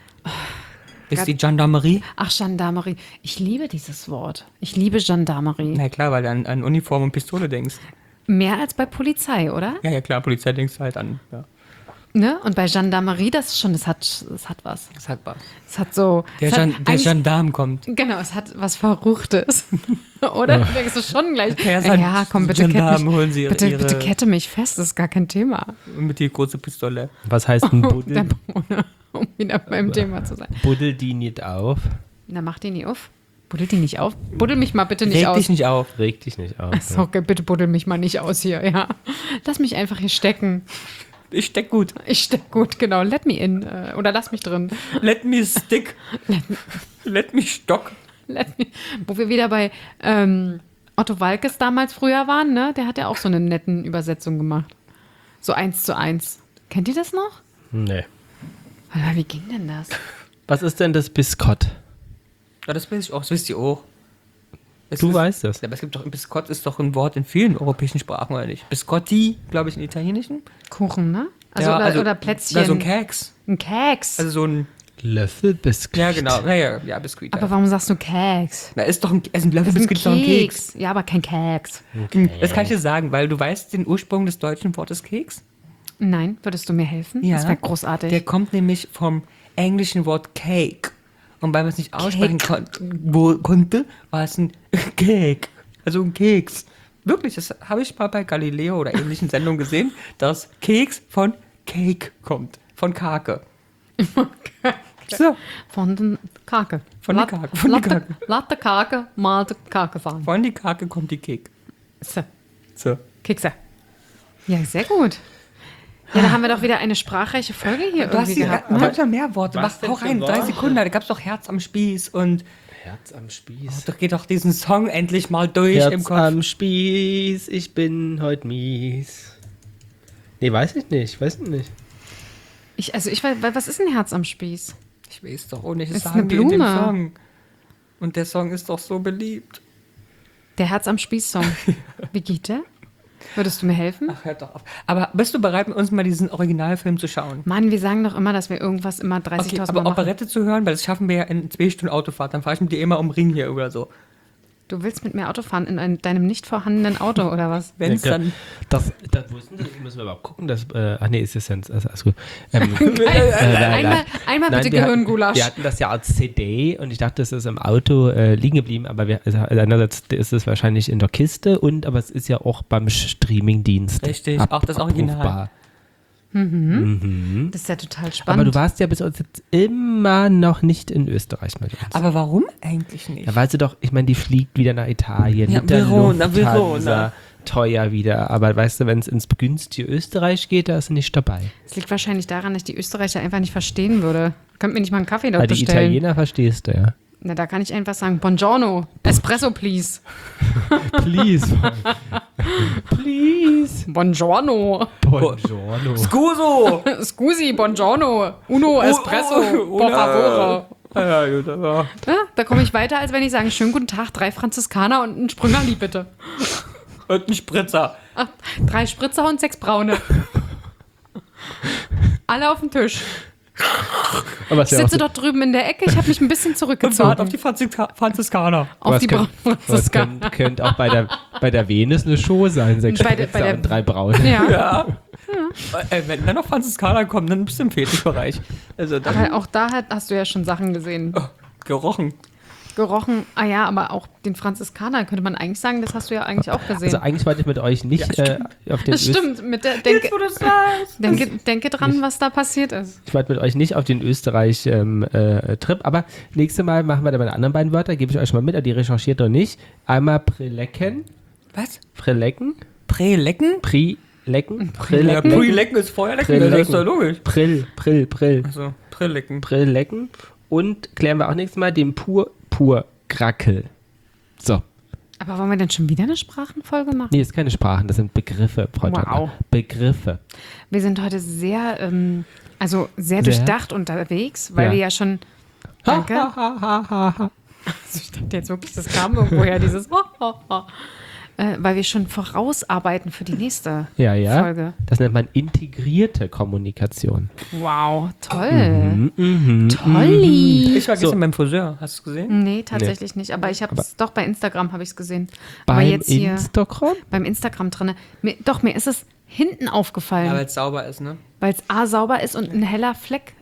Ist die Gendarmerie? Ach, Gendarmerie. Ich liebe dieses Wort. Ich liebe Gendarmerie. Na klar, weil du an, an Uniform und Pistole denkst. Mehr als bei Polizei, oder? Ja, ja klar, Polizei denkst du halt an. Ja, Ne? Und bei Gendarmerie, das ist schon, das hat, das hat was. das hat was. Es hat so. Der, es hat Gen, der eigentlich- Gendarm kommt. Genau, es hat was Verruchtes. Oder? Du denkst du schon gleich. Ja, Ja, ja, komm, bitte kette Gendarmen mich, holen sie ihre- bitte, ihre- bitte kette mich fest, das ist gar kein Thema. Mit die große Pistole. Was heißt ein Der Buddel? Bruder, um wieder beim Thema zu sein. Buddel die nicht auf? Na, mach die nie auf. Buddel die nicht auf. Buddel mich mal bitte nicht Reg aus. dich nicht auf. Reg dich nicht auf. So, okay, bitte buddel mich mal nicht aus hier, ja. Lass mich einfach hier stecken. Ich steck gut. Ich steck gut, genau. Let me in. Äh, oder lass mich drin. Let me stick. Let me stock. Let me. Wo wir wieder bei ähm, Otto Walkes damals früher waren, ne? Der hat ja auch so eine netten Übersetzung gemacht. So eins zu eins. Kennt ihr das noch? Nee. Aber wie ging denn das? Was ist denn das Biskott? Ja, das weiß ich auch. Das wisst ihr auch. Es Du ist, weißt das. Ja, aber es gibt doch, Biscott ist doch ein Wort in vielen europäischen Sprachen, oder nicht? Biscotti, glaube ich, in Italienischen. Kuchen, ne? Also, Ja, oder, oder Plätzchen. Oder so ein Keks. ein Keks. Also so ein, Löffelbiskuit. ja genau, ja, ja, ja Biskuit. aber Ja. warum sagst du Keks? Na, ist doch ein, also ein Das ist ein Löffelbiskuit ist doch ein Keks. Keks. Ja, aber kein Keks. Das kann ich dir sagen, weil du weißt den Ursprung des deutschen Wortes Keks? Nein, würdest du mir helfen? Ja. Das wäre großartig. Der kommt nämlich vom englischen Wort Cake. Und weil man es nicht aussprechen kon wo, konnte, war es ein Cake. Also ein Keks. Wirklich, das habe ich mal bei Galileo oder ähnlichen Sendungen gesehen, dass Keks von Cake kommt. Von Kake. So, Von den Kake. Von der Kake, von der Latte, Kake. Latte Kake, malte Kake fahren. von die Kake kommt die Cake. So, So. Kekse. Ja, sehr gut. Ja, da haben wir doch wieder eine sprachreiche Folge hier Du hast irgendwie hier gehabt. da Ne? gibt's noch mehr Worte. Was Mach, denn hau für rein, drei Worte? Sekunden. Da gab es doch Herz am Spieß und Herz am Spieß. doch geht doch diesen Song endlich mal durch im Herz Kopf. am Spieß, ich bin heute mies. Nee, weiß ich nicht, weiß ich nicht. Ich, also ich weiß, was ist ein Herz am Spieß? Ich weiß doch auch nicht, das Ist sagen eine die in dem Blume. Song. Und der Song ist doch so beliebt. Der Herz am Spieß-Song. Wie geht der? Würdest du mir helfen? Ach, hört doch auf. Aber bist du bereit, mit uns mal diesen Originalfilm zu schauen? Mann, wir sagen doch immer, dass wir irgendwas immer Okay, dreißigtausend aber Mal machen. Operette zu hören, weil das schaffen wir ja in zwei Stunden Autofahrt. Dann fahre ich mit dir immer um Ring hier oder so. Du willst mit mir Auto fahren in ein, deinem nicht vorhandenen Auto oder was? Wenn es Ja, dann... Das, das wussten Sie, müssen wir überhaupt gucken. Dass, äh, ach nee, ist es jetzt, also, also gut. Ähm, einmal, einmal Nein, bitte wir hatten- Gehirngulasch. Wir hatten das ja als C D und ich dachte, es ist im Auto äh, liegen geblieben, aber wir, also einerseits ist es wahrscheinlich in der Kiste und aber es ist ja auch beim Streamingdienst. Richtig, auch das Original. abrufbar. Das ist ja total spannend. Aber du warst ja bis jetzt immer noch nicht in Österreich mit uns. Aber warum eigentlich nicht? Ja, weißt du doch, ich meine, die fliegt wieder nach Italien Ja, mit der Verona, Lufthansa, Verona. teuer wieder. Aber weißt du, wenn es ins günstige Österreich geht, da ist sie nicht dabei. Es liegt wahrscheinlich daran, dass ich die Österreicher einfach nicht verstehen würde. Könnt mir nicht mal einen Kaffee dort Weil die bestellen. Italiener verstehst du, ja. Na, da kann ich einfach sagen, Buongiorno, Espresso please. Please. Please. Buongiorno. Buongiorno. Scuso! Scusi, buongiorno. Uno Espresso, oh, por favore. Ja, gut, aber... Ja, da komme ich weiter, als wenn ich sage, schönen guten Tag, drei Franziskaner und ein Sprüngerli bitte. Und ein Spritzer. Ach, drei Spritzer und sechs Braune. Alle auf dem Tisch. Aber Ich sitze dort drüben in der Ecke, ich habe mich ein bisschen Und zurückgezogen. wart auf die Franziska Franziskaner. auf die könnte Franziskaner. könnt, könnt auch bei der, bei der Venus eine Show sein. Sechs Bei der- bei Spritzer der- und drei Braune. Ja. Ja. Äh, wenn dann noch Franziskaner kommen, dann bist du im Fetischbereich. Also dann Aber auch da hat, hast du ja schon Sachen gesehen. oh, gerochen. Gerochen. Ah ja, aber auch den Franziskaner könnte man eigentlich sagen, das hast du ja eigentlich auch gesehen. Also eigentlich wollte ich mit euch nicht Ja, äh, auf den das Öst- stimmt. Mit der, denke, Jetzt, wo du es sagst. denke, denke dran, was da passiert ist. Ich wollte mit euch nicht auf den Österreich-Trip, ähm, äh, Trip, aber nächstes Mal machen wir dann meine anderen beiden Wörter, gebe ich euch schon mal mit, aber die recherchiert ihr nicht. Einmal Prelecken, Was? Prelecken, Prälecken? Prilecken, Ja, Prelecken, Pre-Lecken ist vorher lecken, das ist doch logisch. Prill, Prill, Prill, Also, Prälecken. Prillecken und klären wir auch nächstes Mal den Pur, Pur, Krackel. So. Aber wollen wir denn schon wieder eine Sprachenfolge machen? Nee, ist keine Sprachen, das sind Begriffe, Frau Wow. Tantner. Begriffe. Wir sind heute sehr, ähm, also sehr, Sehr? durchdacht unterwegs, weil Ja. wir ja schon. Danke. Ha, ha, ha, ha, ha. Also ich dachte jetzt wirklich, das kam irgendwoher, dieses. äh, weil wir schon vorausarbeiten für die nächste Ja, ja. Folge. Das nennt man integrierte Kommunikation. Wow, toll. Mhm, mhm. Tolli. Ich war So. gestern beim Friseur, hast du es gesehen? Nee, tatsächlich nicht. Aber ich habe es doch bei Instagram habe ich es gesehen. Beim Aber jetzt hier Instagram? beim Instagram drinne. Mir, doch, mir ist es hinten Ja, aufgefallen, weil es sauber ist, ne? weil es A sauber ist und ein heller Fleck,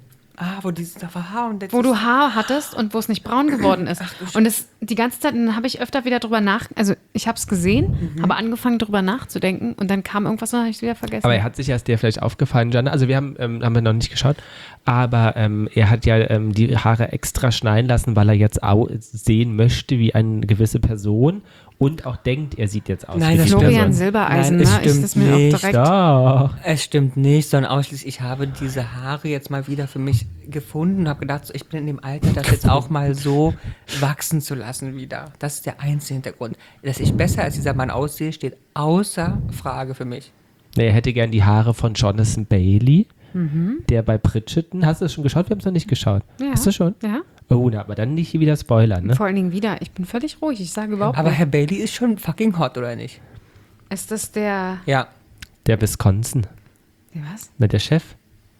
Ah, wo dieses, da war Haar und jetzt wo du ist- Haar hattest und wo es nicht braun geworden ist. Und es die ganze Zeit, dann habe ich öfter wieder drüber nach, also ich habe es gesehen, Mhm. habe angefangen drüber nachzudenken und dann kam irgendwas und habe ich es wieder vergessen. Aber er hat sich erst dir vielleicht aufgefallen, Jana. Also wir haben, ähm, haben wir noch nicht geschaut, aber ähm, er hat ja ähm, die Haare extra schneiden lassen, weil er jetzt au sehen möchte wie eine gewisse Person und auch denkt, er sieht jetzt aus Nein, wie das die stimmt. Florian Person. Silbereisen, Nein, es ne? Ist stimmt das mir nicht. auch direkt. Doch. Es stimmt nicht, sondern ausschließlich, ich habe diese Haare jetzt mal wieder für mich gefunden und habe gedacht, so, ich bin in dem Alter, das jetzt auch mal so wachsen zu lassen wieder. Das ist der einzige Hintergrund. Dass ich besser als dieser Mann aussehe, steht außer Frage für mich. Nee, er hätte gern die Haare von Jonathan Bailey, der bei Bridgerton. Hast du das schon geschaut? Wir haben es noch nicht geschaut. Ja. Hast du schon? Ja, Oh, na, aber dann nicht hier wieder spoilern, ne? vor allen Dingen wieder. Ich bin völlig ruhig. Ich sage überhaupt Aber nicht. Herr Bailey ist schon fucking hot, oder nicht? Ist das der. Ja. Der Wisconsin. Der was? Na, der Chef.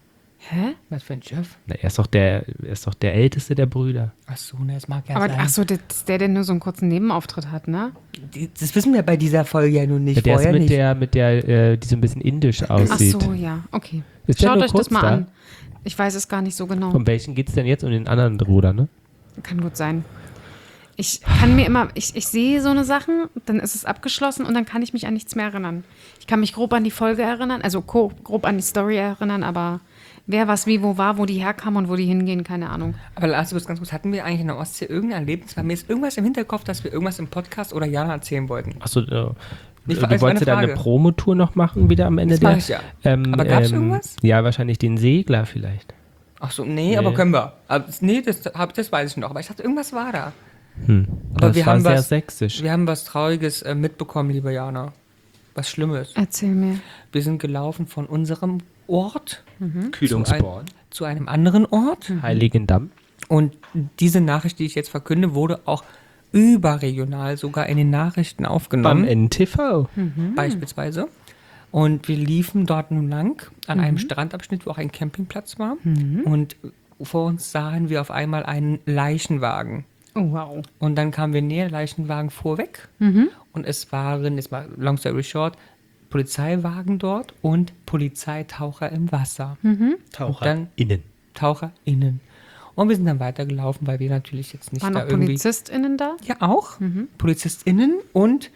Hä? Was für ein Chef? Na, er ist doch der, er ist doch der älteste der Brüder. Ach so, ne, das mag ja Aber sein. ach so, das ist der, der nur so einen kurzen Nebenauftritt hat, ne? Die- Das wissen wir bei dieser Folge ja nun nicht. Ja, der ist vorher mit nicht. der, mit der, äh, die so ein bisschen indisch Ach aussieht. so, ja, okay. Ist der Schaut nur euch kurz das mal da? an. Ich weiß es gar nicht so genau. Von welchen geht es denn jetzt um den anderen Bruder, ne? Kann gut sein. Ich kann mir immer, ich, ich sehe so eine Sachen, dann ist es abgeschlossen und dann kann ich mich an nichts mehr erinnern. Ich kann mich grob an die Folge erinnern, also ko- grob an die Story erinnern, aber wer was wie wo war, wo die herkamen und wo die hingehen, keine Ahnung. Aber Lars, du bist ganz kurz, hatten wir eigentlich in der Ostsee irgendein Erlebnis? Weil mir ist irgendwas im Hinterkopf, dass wir irgendwas im Podcast oder Jana erzählen wollten. Achso, äh, Ich- du das war wolltest ja eine dann eine Frage. Promotour noch machen, wieder am Ende Das der. mach ich ja. Ähm, Aber gab's ähm, irgendwas? Ja, wahrscheinlich den Segler vielleicht. Ach so, nee, Nee. aber können wir. Aber, nee, das, hab, das weiß ich noch. Aber ich dachte, irgendwas war da. Hm. Aber das wir war haben sehr was- sächsisch. Wir haben was Trauriges äh, mitbekommen, liebe Jana. Was Schlimmes. Erzähl mir. Wir sind gelaufen von unserem Ort Kühlungsborn. zu einem anderen Ort. Heiligendamm. Und diese Nachricht, die ich jetzt verkünde, wurde auch überregional sogar in den Nachrichten Beim aufgenommen. N T V. Beispielsweise. Und wir liefen dort nun lang an einem Strandabschnitt, wo auch ein Campingplatz war. Und vor uns sahen wir auf einmal einen Leichenwagen. Oh, wow. Und dann kamen wir näher, der Leichenwagen fuhr weg. Und es waren, jetzt mal long story short, Polizeiwagen dort und Polizeitaucher im Wasser. Taucher dann- innen. TaucherInnen. Und wir sind dann weitergelaufen, weil wir natürlich jetzt nicht Waren da noch irgendwie... PolizistInnen da? Ja, auch. PolizistInnen und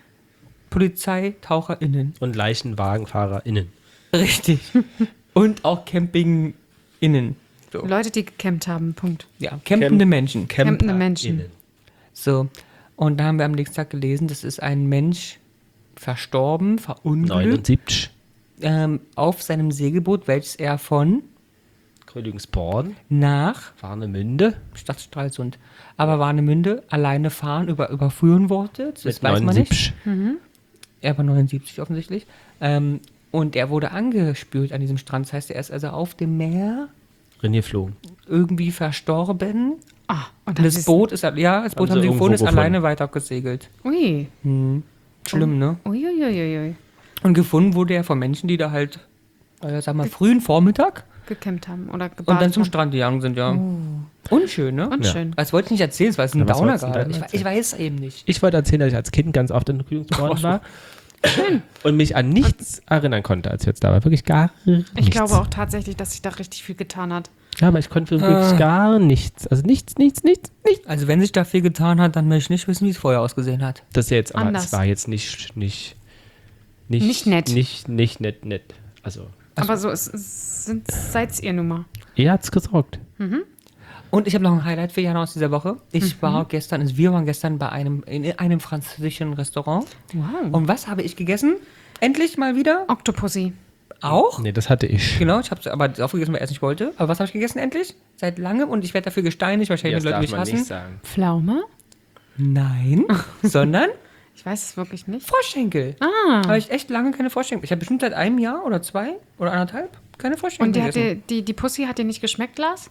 PolizeitaucherInnen. Und Leichenwagenfahrer innen. Richtig. Und auch CampingInnen. So. Leute, die gecampt haben, Punkt. Ja, campende Menschen. Campende Menschen. innen. So. Und da haben wir am nächsten Tag gelesen, das ist ein Mensch verstorben, verunglückt, neunundsiebzig. ähm, auf seinem Segelboot, welches er von Krödungsborn. nach Warnemünde. Stadt Stralsund, aber Warnemünde alleine fahren, über, überführen wollte. Das Mit weiß man nicht. neunundsiebzig. Er war neunundsiebzig offensichtlich. Ähm, und er wurde angespült an diesem Strand. Das heißt, er ist also auf dem Meer Reingeflogen. irgendwie verstorben. Ah, und Und dann das ist- Boot ist, ja, das Boot Haben haben sie sie gefunden, ist irgendwo alleine weitergesegelt. Ui. Hm. Schlimm, ne? Uiuiuiui. Und gefunden wurde er von Menschen, die da halt, äh, sag mal, frühen Vormittag Gecampt haben oder gebadet und dann zum haben. Strand gegangen sind, ja. Unschön, ne? Unschön. Das wollte ich nicht erzählen, weil es ein Ja, was Downer wolltest du gerade. denn Ich, erzählen? ich weiß eben nicht. Ich wollte erzählen, dass ich als Kind ganz oft in Krödungsborn Ach so. war. und mich an nichts erinnern konnte, als wir jetzt da waren. Wirklich gar nichts. Ich glaube auch tatsächlich, dass sich da richtig viel getan hat. Ja, aber ich konnte wirklich Ah. gar nichts. Also nichts, nichts, nichts, nichts. Also wenn sich da viel getan hat, dann möchte ich nicht wissen, wie es vorher ausgesehen hat. Das ist ja jetzt, aber Anders. es war jetzt nicht, nicht, nicht, Nicht nett. Nicht, nicht nett, nett. Also, Aber so ist, ist, sind, seid's ihr nun mal. er hat's gesorgt. Und ich habe noch ein Highlight für Jana aus dieser Woche. Ich war gestern, also wir waren gestern bei einem, in einem französischen Restaurant. Wow. Und was habe ich gegessen? Endlich mal wieder. Octopussy. Auch? Nee, das hatte ich. Genau, ich habe es aber aufgegessen, weil er es nicht wollte. Aber was habe ich gegessen endlich? Seit langem und ich werde dafür gesteinigt, wahrscheinlich das wenn Leute darf mich man hassen. nicht sagen. Pflaume? Nein, sondern Ich weiß es wirklich nicht. Froschschenkel. Ah. Habe ich echt lange keine Froschschenkel. Ich habe bestimmt seit einem Jahr oder zwei oder anderthalb keine Froschschenkel Und die, hat gegessen. dir, die, die Pussy hat dir nicht geschmeckt, Lars?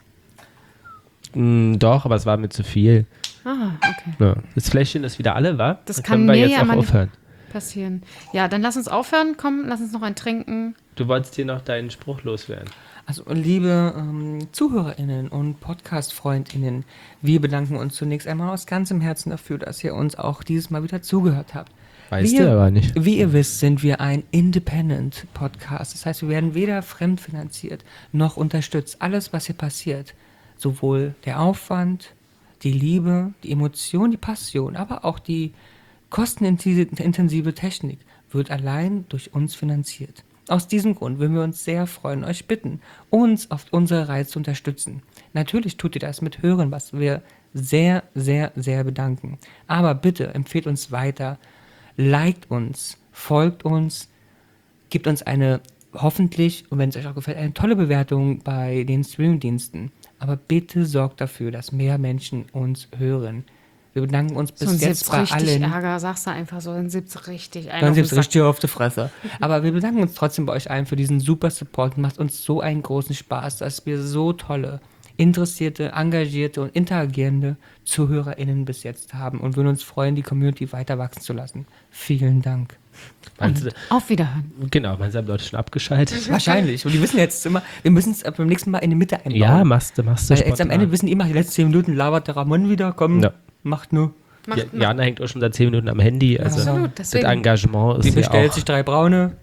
Mm, doch, aber es war mir zu viel. Ah, okay. Ja. Das Fläschchen ist wieder alle, wa? Das Dann kann können wir mir jetzt ja auch mal- aufhören. Passieren. Ja, dann lass uns aufhören. Komm, lass uns noch ein trinken. Du wolltest hier noch deinen Spruch loswerden. Also, liebe ähm, ZuhörerInnen und Podcast-FreundInnen, wir bedanken uns zunächst einmal aus ganzem Herzen dafür, dass ihr uns auch dieses Mal wieder zugehört habt. Weißt Wie du ihr- aber nicht. Wie ihr wisst, sind wir ein Independent-Podcast. Das heißt, wir werden weder fremdfinanziert noch unterstützt. Alles, was hier passiert, sowohl der Aufwand, die Liebe, die Emotion, die Passion, aber auch die kostenintensive Technik wird allein durch uns finanziert. Aus diesem Grund würden wir uns sehr freuen, euch bitten, uns auf unsere Reise zu unterstützen. Natürlich tut ihr das mit Hören, was wir sehr, sehr, sehr bedanken. Aber bitte empfehlt uns weiter, liked uns, folgt uns, gebt uns eine hoffentlich, und wenn es euch auch gefällt, eine tolle Bewertung bei den Streamingdiensten. Aber bitte sorgt dafür, dass mehr Menschen uns hören. Wir bedanken uns bis Sonst jetzt gibt's bei richtig allen. Ärger, sagst du einfach so, dann gibt's richtig einen Dann auf den gibt's Sack. richtig auf die Fresse. Aber wir bedanken uns trotzdem bei euch allen für diesen super Support. Macht uns so einen großen Spaß, dass wir so tolle, interessierte, engagierte und interagierende ZuhörerInnen bis jetzt haben und würden uns freuen, die Community weiter wachsen zu lassen. Vielen Dank. Meinst du, Auf Wiederhören. genau, meinst du, haben Leute schon abgeschaltet? Wahrscheinlich. Und die wissen jetzt immer, wir müssen es beim nächsten Mal in die Mitte einbauen. Ja, machst du, machst du. Weil jetzt am spontan. Ende wissen die immer, die letzten zehn Minuten labert der Ramon wieder, komm, Ja. macht nur. Mach, Ja, Jana hängt auch schon seit zehn Minuten am Handy. Also Absolut, das deswegen. Engagement ist Die ja bestellt auch. sich drei braune.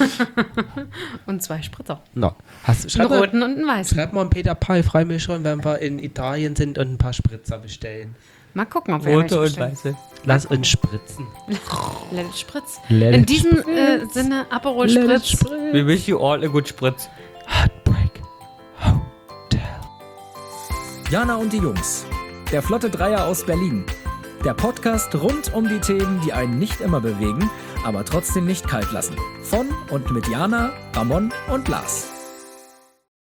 Und zwei Spritzer. No. Hast, Einen schreib, mal, roten und einen weißen. schreib mal einen Peter Pan, ich freue mich schon, wenn wir in Italien sind und ein paar Spritzer bestellen. Mal gucken, ob wir Rote welche und bestellen. weiße. Lass uns spritzen. Let it spritz. Let In it diesem äh, Sinne, Aperol Spritz. We wish you all a good Spritz. Heartbreak Hotel. Jana und die Jungs. Der Flotte Dreier aus Berlin. Der Podcast rund um die Themen, die einen nicht immer bewegen, aber trotzdem nicht kalt lassen. Von und mit Jana, Ramon und Lars.